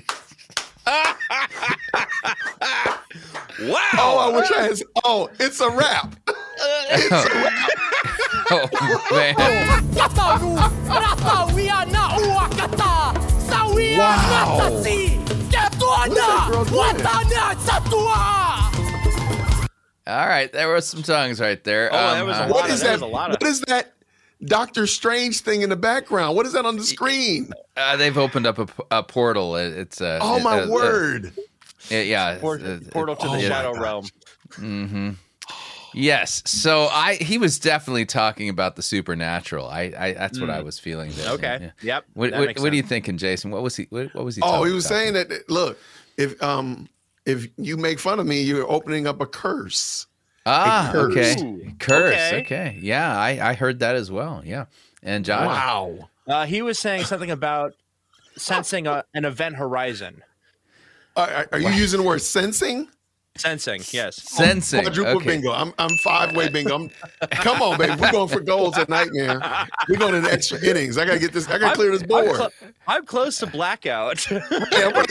Wow. Oh, I wish I had. Oh, it's a wrap. It's a wrap. Oh man. Kataru, rata wiana uakata, sawia Wow. natasi, ketuana, watana satua. All right. There were some tongues right there. Oh, that was a uh, lot What of- is that that? was a lot of- What is that? Doctor Strange thing in the background. What is that on the screen? Uh, they've opened up a, p- a portal. It- It's a. Oh my uh, uh, word! yeah. yeah Port- uh, portal to oh the my shadow gosh. realm. Mm-hmm. Yes. So I he was definitely talking about the supernatural. I, I that's what I was feeling. There. Okay. Yeah. Yep. What, that what, makes what are you sense. thinking, Jason? What was he? What, what was he? Oh, talking- he was talking saying that. Look, if um if you make fun of me, you're opening up a curse. Ah, curse. okay. Ooh, Curse. okay. Okay. Yeah, I, I heard that as well. Yeah. And John. Wow. Uh, he was saying something about sensing a, an event horizon. Are, are you using the word sensing? Sensing, yes. Sensing. Quadruple okay. bingo. I'm I'm five way bingo. I'm, come on, baby. We're going for goals at night, man. We're going to the extra innings. I gotta get this. I gotta I'm- clear this I'm, board. clo- I'm close to blackout. Yeah, what-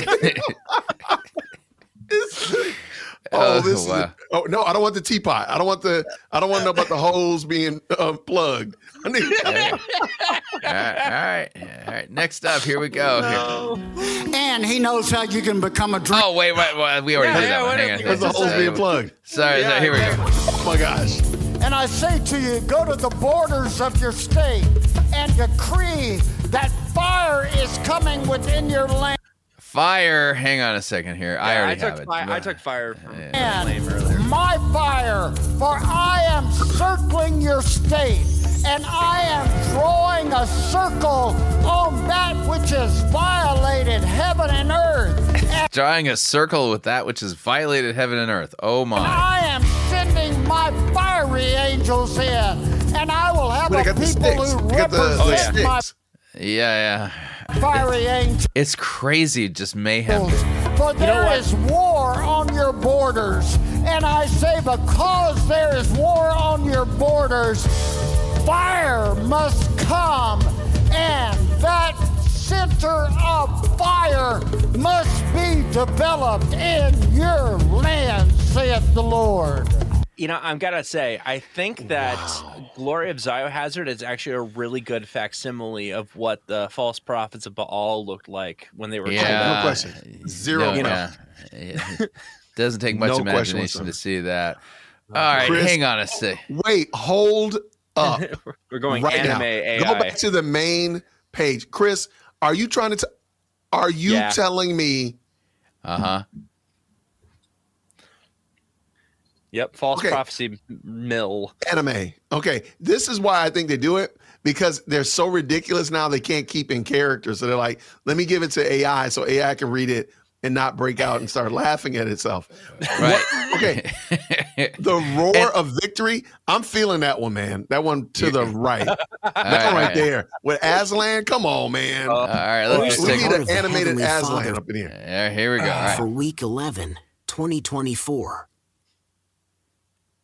It's- oh, Oh, this wow. is. Oh no, I don't want the teapot. I don't want the. I don't want to know about the holes being uh, plugged. I need. All right. All right. All right. Next up, here we go. Here. And he knows how you can become a drink. Oh, wait, wait, wait. We already Yeah, did yeah, that one. what Hang if on. you- Because the holes Sorry. being plugged. Sorry, sorry. Here we go. Oh my gosh. And I say to you, go to the borders of your state and decree that fire is coming within your land. Fire. Hang on a second here. I Yeah, already I have took it. fire. I took fire from Yeah. flame earlier. My fire, for I am circling your state, and I am drawing a circle on that which has violated heaven and earth. And Drawing a circle with that which has violated heaven and earth. Oh my. I am sending my fiery angels in, and I will have But I a got the people sticks. who I got the, represent the my sticks. Yeah, yeah. fiery angels. It's crazy, just mayhem. For there is war on your borders. And I say, because there is war on your borders, fire must come. And that center of fire must be developed in your land, saith the Lord. You know, I'm gotta say, I think that Glory of Ziohazard is actually a really good facsimile of what the false prophets of Baal looked like when they were Yeah. No question. Zero. No, you know. yeah. It doesn't take much No question imagination whatsoever. to see that. All right, Chris, hang on a sec. Wait, hold up. We're going right anime now. A I. Go back to the main page. Chris, are you trying to t- are you Yeah. telling me Uh-huh. Yep, false Okay. prophecy mill. anime? Okay, this is why I think they do it, because they're so ridiculous now they can't keep in character. So they're like, let me give it to A I so A I can read it and not break out and start laughing at itself. Right. What- okay. The roar of victory, I'm feeling that one, man. That one to the right. That All one right, right there. With Aslan, come on, man. All right, let's we just need take an animated Heavenly Aslan Father. up in here. Uh, Yeah, here we go. All right. For week eleven, twenty twenty-four.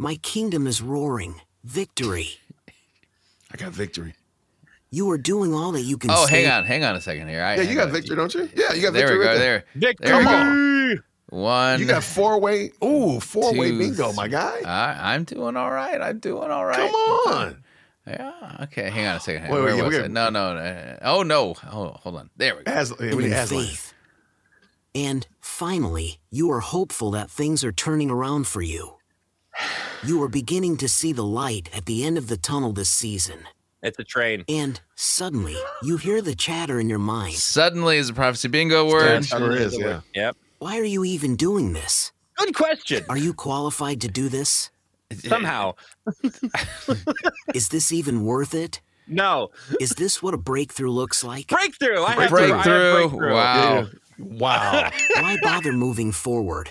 My kingdom is roaring. Victory. I got victory. You are doing all that you can Oh, say. hang on, hang on a second here. I, Yeah, you I got victory, don't you? Yeah, you got there victory. we go. right There, Victory. there we Come go. One. You got four way. Ooh, four way two, bingo, my guy. I, I'm doing all right. I'm doing all right. Come on. Yeah. Okay. Hang on a second. Wait, Where wait, yeah, was we it? got- No, no, no. Oh no. Oh, hold on. There we go. As, yeah, And we in need Aslan. faith. And finally, you are hopeful that things are turning around for you. You are beginning to see the light at the end of the tunnel this season. It's a train. And suddenly, you hear the chatter in your mind. Suddenly is a prophecy bingo word. Sure is, yeah. Yep. Why are you even doing this? Good question. Are you qualified to do this? Somehow. Is this even worth it? No. Is this what a breakthrough looks like? Breakthrough. I have Breakthrough. I have breakthrough. Wow. Wow. Why bother moving forward?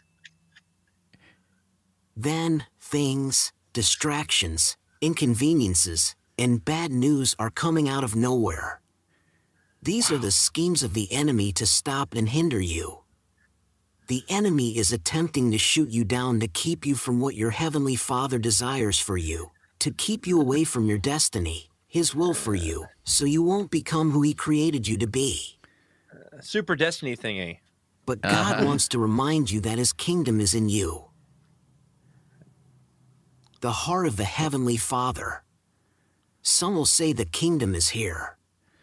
Then things, distractions, inconveniences, and bad news are coming out of nowhere. These are the schemes of the enemy to stop and hinder you. The enemy is attempting to shoot you down to keep you from what your heavenly Father desires for you, to keep you away from your destiny, his will for you, so you won't become who he created you to be. Super destiny thingy. But God Uh-huh. wants to remind you that his kingdom is in you. The heart of the heavenly Father. Some will say the kingdom is here.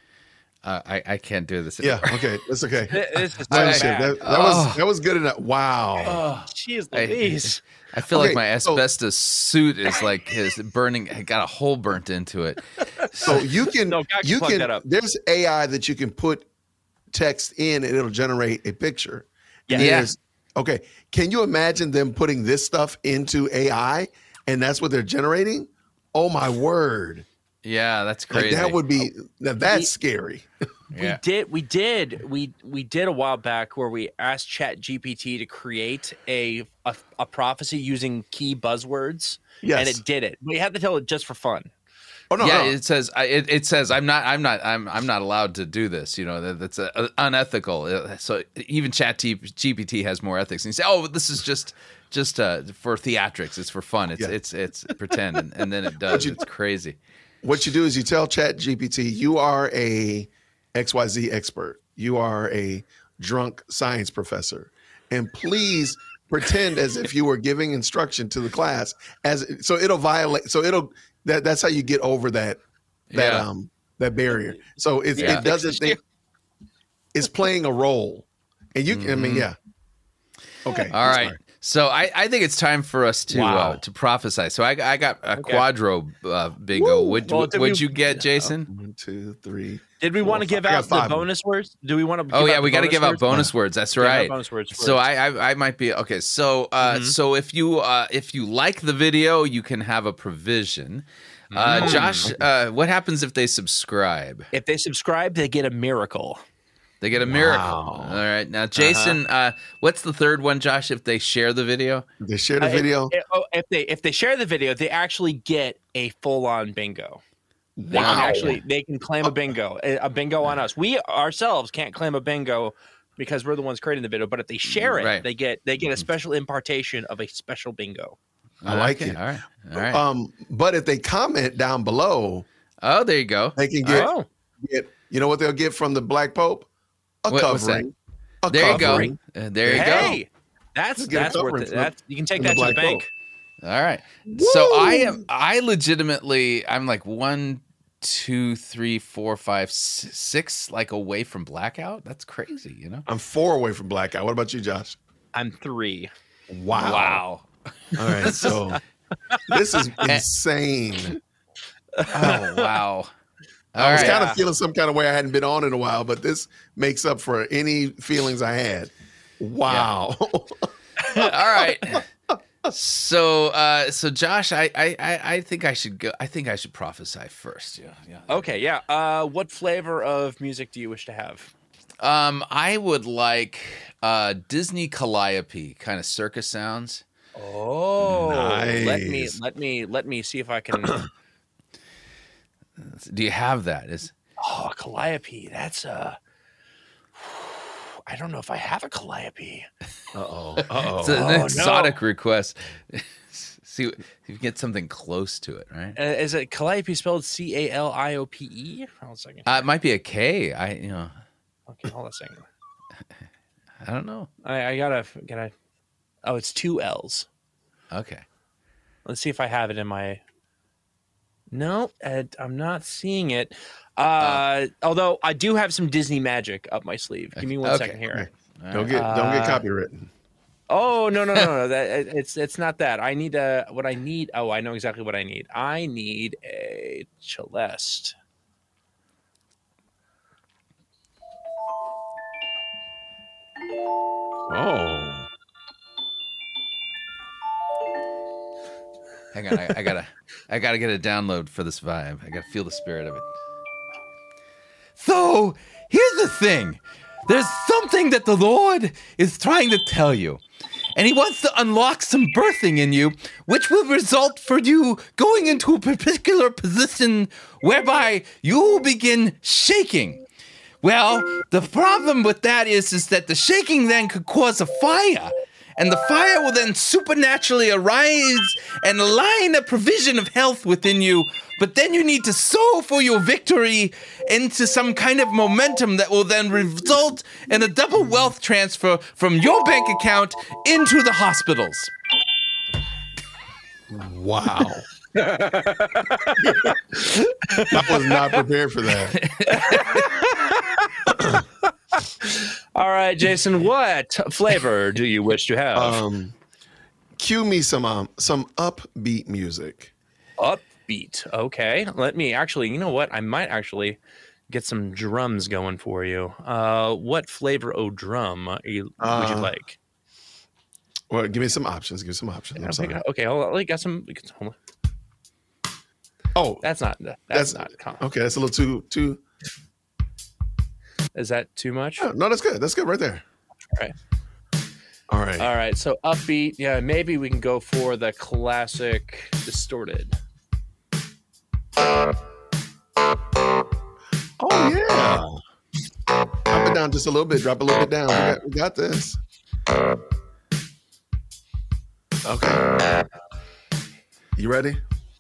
Uh, I I can't do this Yeah. anymore. Okay. That's okay. This is I so understand. bad. That, that was Oh. that was good enough. Wow. Jeez I, Louise. I feel Okay, like my so- asbestos suit is like his burning. Got a hole burnt into it. So you can No, God can you plug can that up. there's A I that you can put text in and it'll generate a picture. And Yeah. there's- Okay. Can you imagine them putting this stuff into A I and that's what they're generating? Oh my word. Yeah, that's Like, crazy. that would be now that's scary. We Yeah. did we did we we did a while back where we asked Chat G P T to create a a, a prophecy using key buzzwords. Yes. And it did it. We had to tell it just for fun. Oh no, yeah, no. it says I- it, it says I'm not I'm not I'm I'm not allowed to do this. You know that, that's uh, uh, unethical. Uh, So even Chat G P T has more ethics. And you say, oh, this is just just uh, for theatrics. It's for fun. It's Yeah. it's it's pretend, and, and then it does. you- It's crazy. What you do is you tell Chat G P T, you are a X Y Z expert. You are a drunk science professor. And please pretend as if you were giving instruction to the class as so it'll violate so it'll that that's how you get over that that Yeah. um that barrier. So it's, Yeah. it doesn't think it's playing a role. And you can I mean, Mhm. yeah. Okay. All right. So I, I think it's time for us to Wow. uh, to prophesy. So I, I got a Okay. quadro uh, bingo. Would Well, would did would we- you get, Jason? One, two, three. Did we four, want to give five. I out got the five. bonus words? Do we want to? Oh yeah, we got to give out bonus words. That's Give out right. bonus words So first. I, I I might be okay. So uh, Mhm. so if you uh, if you like the video, you can have a provision. Uh, Mm. Josh, uh, what happens if they subscribe? If they subscribe, they get a miracle. They get a miracle. Wow. All right. Now, Jason, uh what's the third one, Josh? If they share the video, They share the Uh, if- video. If, oh, if they if they share the video, they actually get a full on bingo. They Wow. can actually they can claim a bingo, a a bingo on us. We ourselves can't claim a bingo because we're the ones creating the video. But if they share it, Right. they get they get a special impartation of a special bingo. I like Okay, it. All right. All right. Um, but if they comment down below, oh, there you go. they can get, Oh. get you know what they'll get from the Black Pope? A What- what's that? covering. A There you covering. go. Uh, there you Hey, that's Just get a that's worth covering it. from- That's you can take from the that to the Black bank. go. All right. So I am. I legitimately. I'm like one, two, three, four, five, s- six, like away from blackout. That's crazy. You know. I'm four away from blackout. What about you, Josh? I'm three. Wow. Wow. All right. So this is insane. Oh wow. All I was right. kind of feeling some kind of way I hadn't been on in a while, but this makes up for any feelings I had. Wow. All right. So, uh, so Josh, I, I, I I think I should go. I think I should prophesy first. Yeah, yeah. Okay, yeah. Uh, what flavor of music do you wish to have? Um, I would like uh Disney Calliope kind of circus sounds. Oh, let me Nice. let me let me see if I can. Do you have that? Is Oh, Calliope. That's uh I don't know if I have a calliope. Uh-oh. Uh-oh. It's an Oh, exotic no. request. See if you get something close to it, right? Uh, is it calliope spelled C A L I O P E? Hold on a second. Uh, it might be a K. I, you know, Okay, hold on a second. I don't know. I, I gotta gotta. Oh, it's two L's. Okay. Let's see if I have it in my. No, Ed, I'm not seeing it. Uh, although I do have some Disney magic up my sleeve. Give me one Okay. second here. Don't get don't get Uh, copywritten. Oh no no no no! That it- it's it's not that. I need a what I need. Oh, I know exactly what I need. I need a celeste. Oh. Hang on, I, I gotta, I gotta get a download for this vibe. I gotta feel the spirit of it. So here's the thing: there's something that the Lord is trying to tell you, and He wants to unlock some birthing in you, which will result for you going into a particular position whereby you will begin shaking. Well, the problem with that is, is that the shaking then could cause a fire. And the fire will then supernaturally arise and align a provision of health within you. But then you need to sow for your victory into some kind of momentum that will then result in a double wealth transfer from your bank account into the hospitals. Wow. I was not prepared for that. All right, Jason, what flavor do you wish to have? Um, cue me some um, some upbeat music. Upbeat. Okay. Let me actually, you know what? I might actually get some drums going for you. Uh, what flavor of drum are you, would you Uh, like? Well, give me some options. Give me some options. I'm Okay, sorry. okay, hold on. I got some. Hold on. Oh, That's not. That's, that's not. com- okay. That's a little too too. Is that too much? Oh, no, that's good. That's good right there. All right. All right. All right. So upbeat. Yeah, maybe we can go for the classic distorted. Oh yeah. Drop it down just a little bit. Drop a little bit down. We got, we got this. Okay. You ready?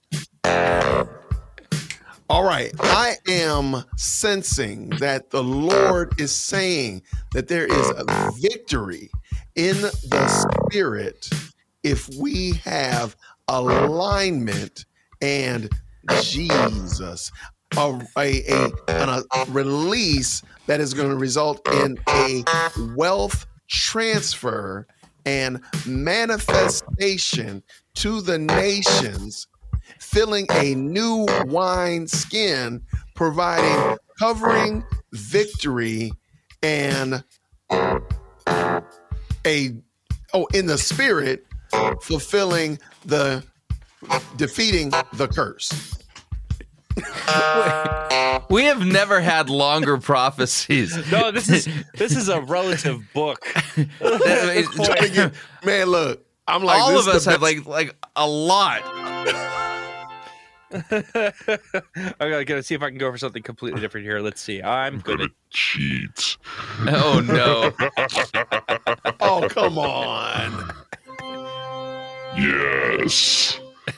All right. I am sensing that the Lord is saying that there is a victory in the spirit if we have alignment and Jesus. A, a, a, and a release that is going to result in a wealth transfer and manifestation to the nations, filling a new wine skin, providing covering, victory, and a oh in the spirit, fulfilling the defeating the curse. We have never had longer prophecies. No, this is this is a relative book. Trying to get- man, look, I'm like all this of is the us have best- like like a lot. I gotta, gotta see if I can go for something completely different here. Let's see. I'm gonna cheat. Oh no! Oh come on! Yes.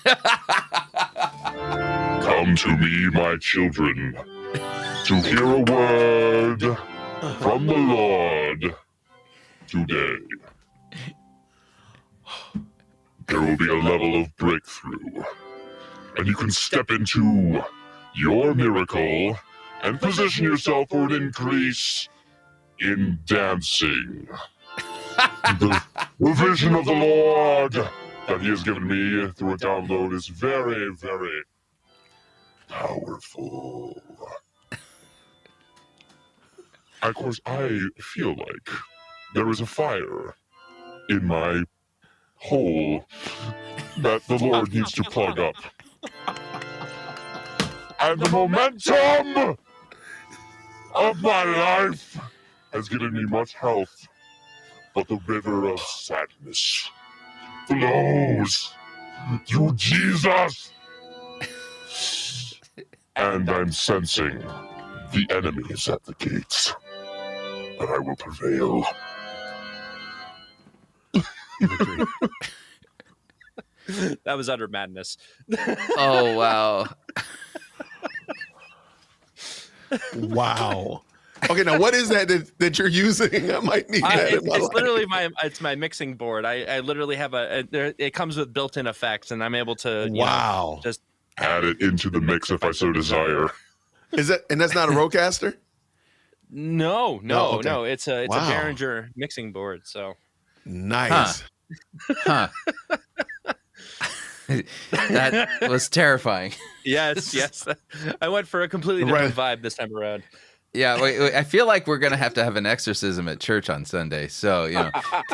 Come to me, my children, to hear a word from the Lord today. There will be a level of breakthrough, and you can step into your miracle and position yourself for an increase in dancing. The, the vision of the Lord that He has given me through a download is very, very powerful. Of course, I feel like there is a fire in my hole that the Lord needs to plug up. And the momentum of my life has given me much health, but the river of sadness flows through Jesus. And I'm sensing the enemy is at the gates. but I will prevail. That was utter madness. Oh, wow. Wow. Okay, now what is that that, that you're using? I might need I, that. it's in my it's life. literally my it's my mixing board. I, I literally have a, a there, it comes with built-in effects, and I'm able to you Wow. know, just Add it into the mix if I so desire. Is that and that's not a Rodecaster? no no Oh, okay. no. It's a it's Wow. a Behringer mixing board. So Nice. Huh. That was terrifying. yes yes, I went for a completely different vibe this time around. Yeah, wait, wait, I feel like we're gonna have to have an exorcism at church on Sunday. So you know.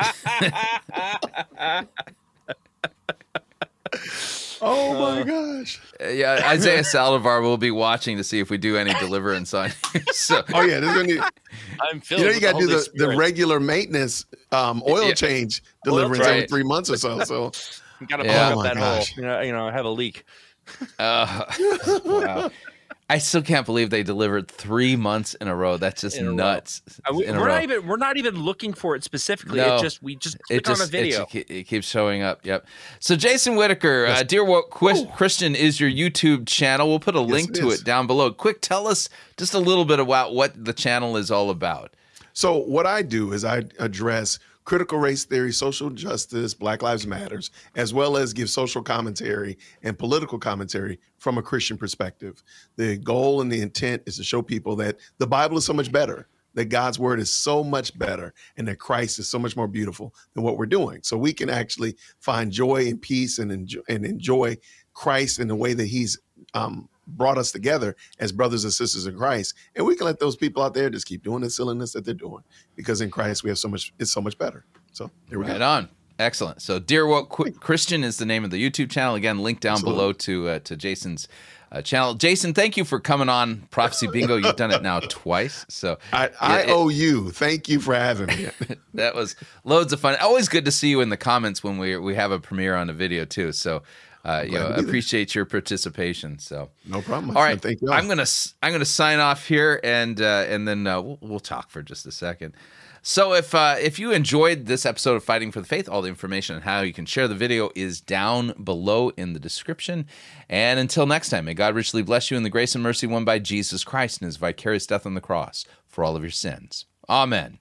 Oh my gosh. Uh, yeah, Isaiah Saldivar will be watching to see if we do any deliverance on you. So, Oh yeah, there's gonna be, I'm filled you know you with got to the do Holy the, the Spirit. regular maintenance um, oil Yeah. change Oil deliverance every change. three months or so. So You gotta Yeah. plug Oh up my that hole. gosh. You know, you know, have a leak. uh, wow. I still can't believe they delivered three months in a row. That's just In a row. nuts. Uh, we, in a we're row. not even we're not even looking for it specifically. No. It just we just It click just on a video. It, it keeps showing up. Yep. So Jason Whitaker, uh, Dear Woke Qu- Christian is your YouTube channel. We'll put a link it to is. it down below. Quick, tell us just a little bit about what the channel is all about. So what I do is I address critical race theory, social justice, Black Lives Matters, as well as give social commentary and political commentary from a Christian perspective. The goal and the intent is to show people that the Bible is so much better, that God's word is so much better, and that Christ is so much more beautiful than what we're doing. So we can actually find joy and peace and enjoy, and enjoy Christ in the way that he's um, brought us together as brothers and sisters in Christ. And we can let those people out there just keep doing the silliness that they're doing, because in Christ we have so much, it's so much better. So there we Right go. on. Excellent. So Dear Woke Qu- Christian is the name of the YouTube channel. Again, link down Absolutely. below to uh, to Jason's uh, channel. Jason, thank you for coming on Prophecy Bingo. You've done it now twice. So I, I it- owe you. Thank you for having me. that was loads of fun. Always good to see you in the comments when we we have a premiere on a video too. So uh, you Glad know, to be there. appreciate your participation. So No problem. all right, Thank you. I'm gonna s- I'm gonna sign off here, and uh, and then uh, we'll, we'll talk for just a second. So if uh, if you enjoyed this episode of Fighting for the Faith, all the information on how you can share the video is down below in the description. And until next time, may God richly bless you in the grace and mercy won by Jesus Christ and his vicarious death on the cross for all of your sins. Amen.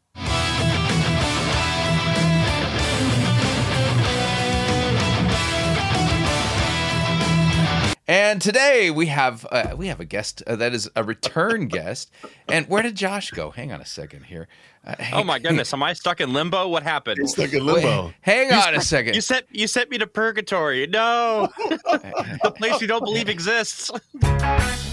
And today we have uh, we have a guest uh, that is a return guest. And where did Josh go? Hang on a second here. Uh, Oh my goodness, am I stuck in limbo? What happened? You're stuck in limbo. Wait, hang You on a s- second. You sent you sent me to purgatory. No, the place you don't believe exists.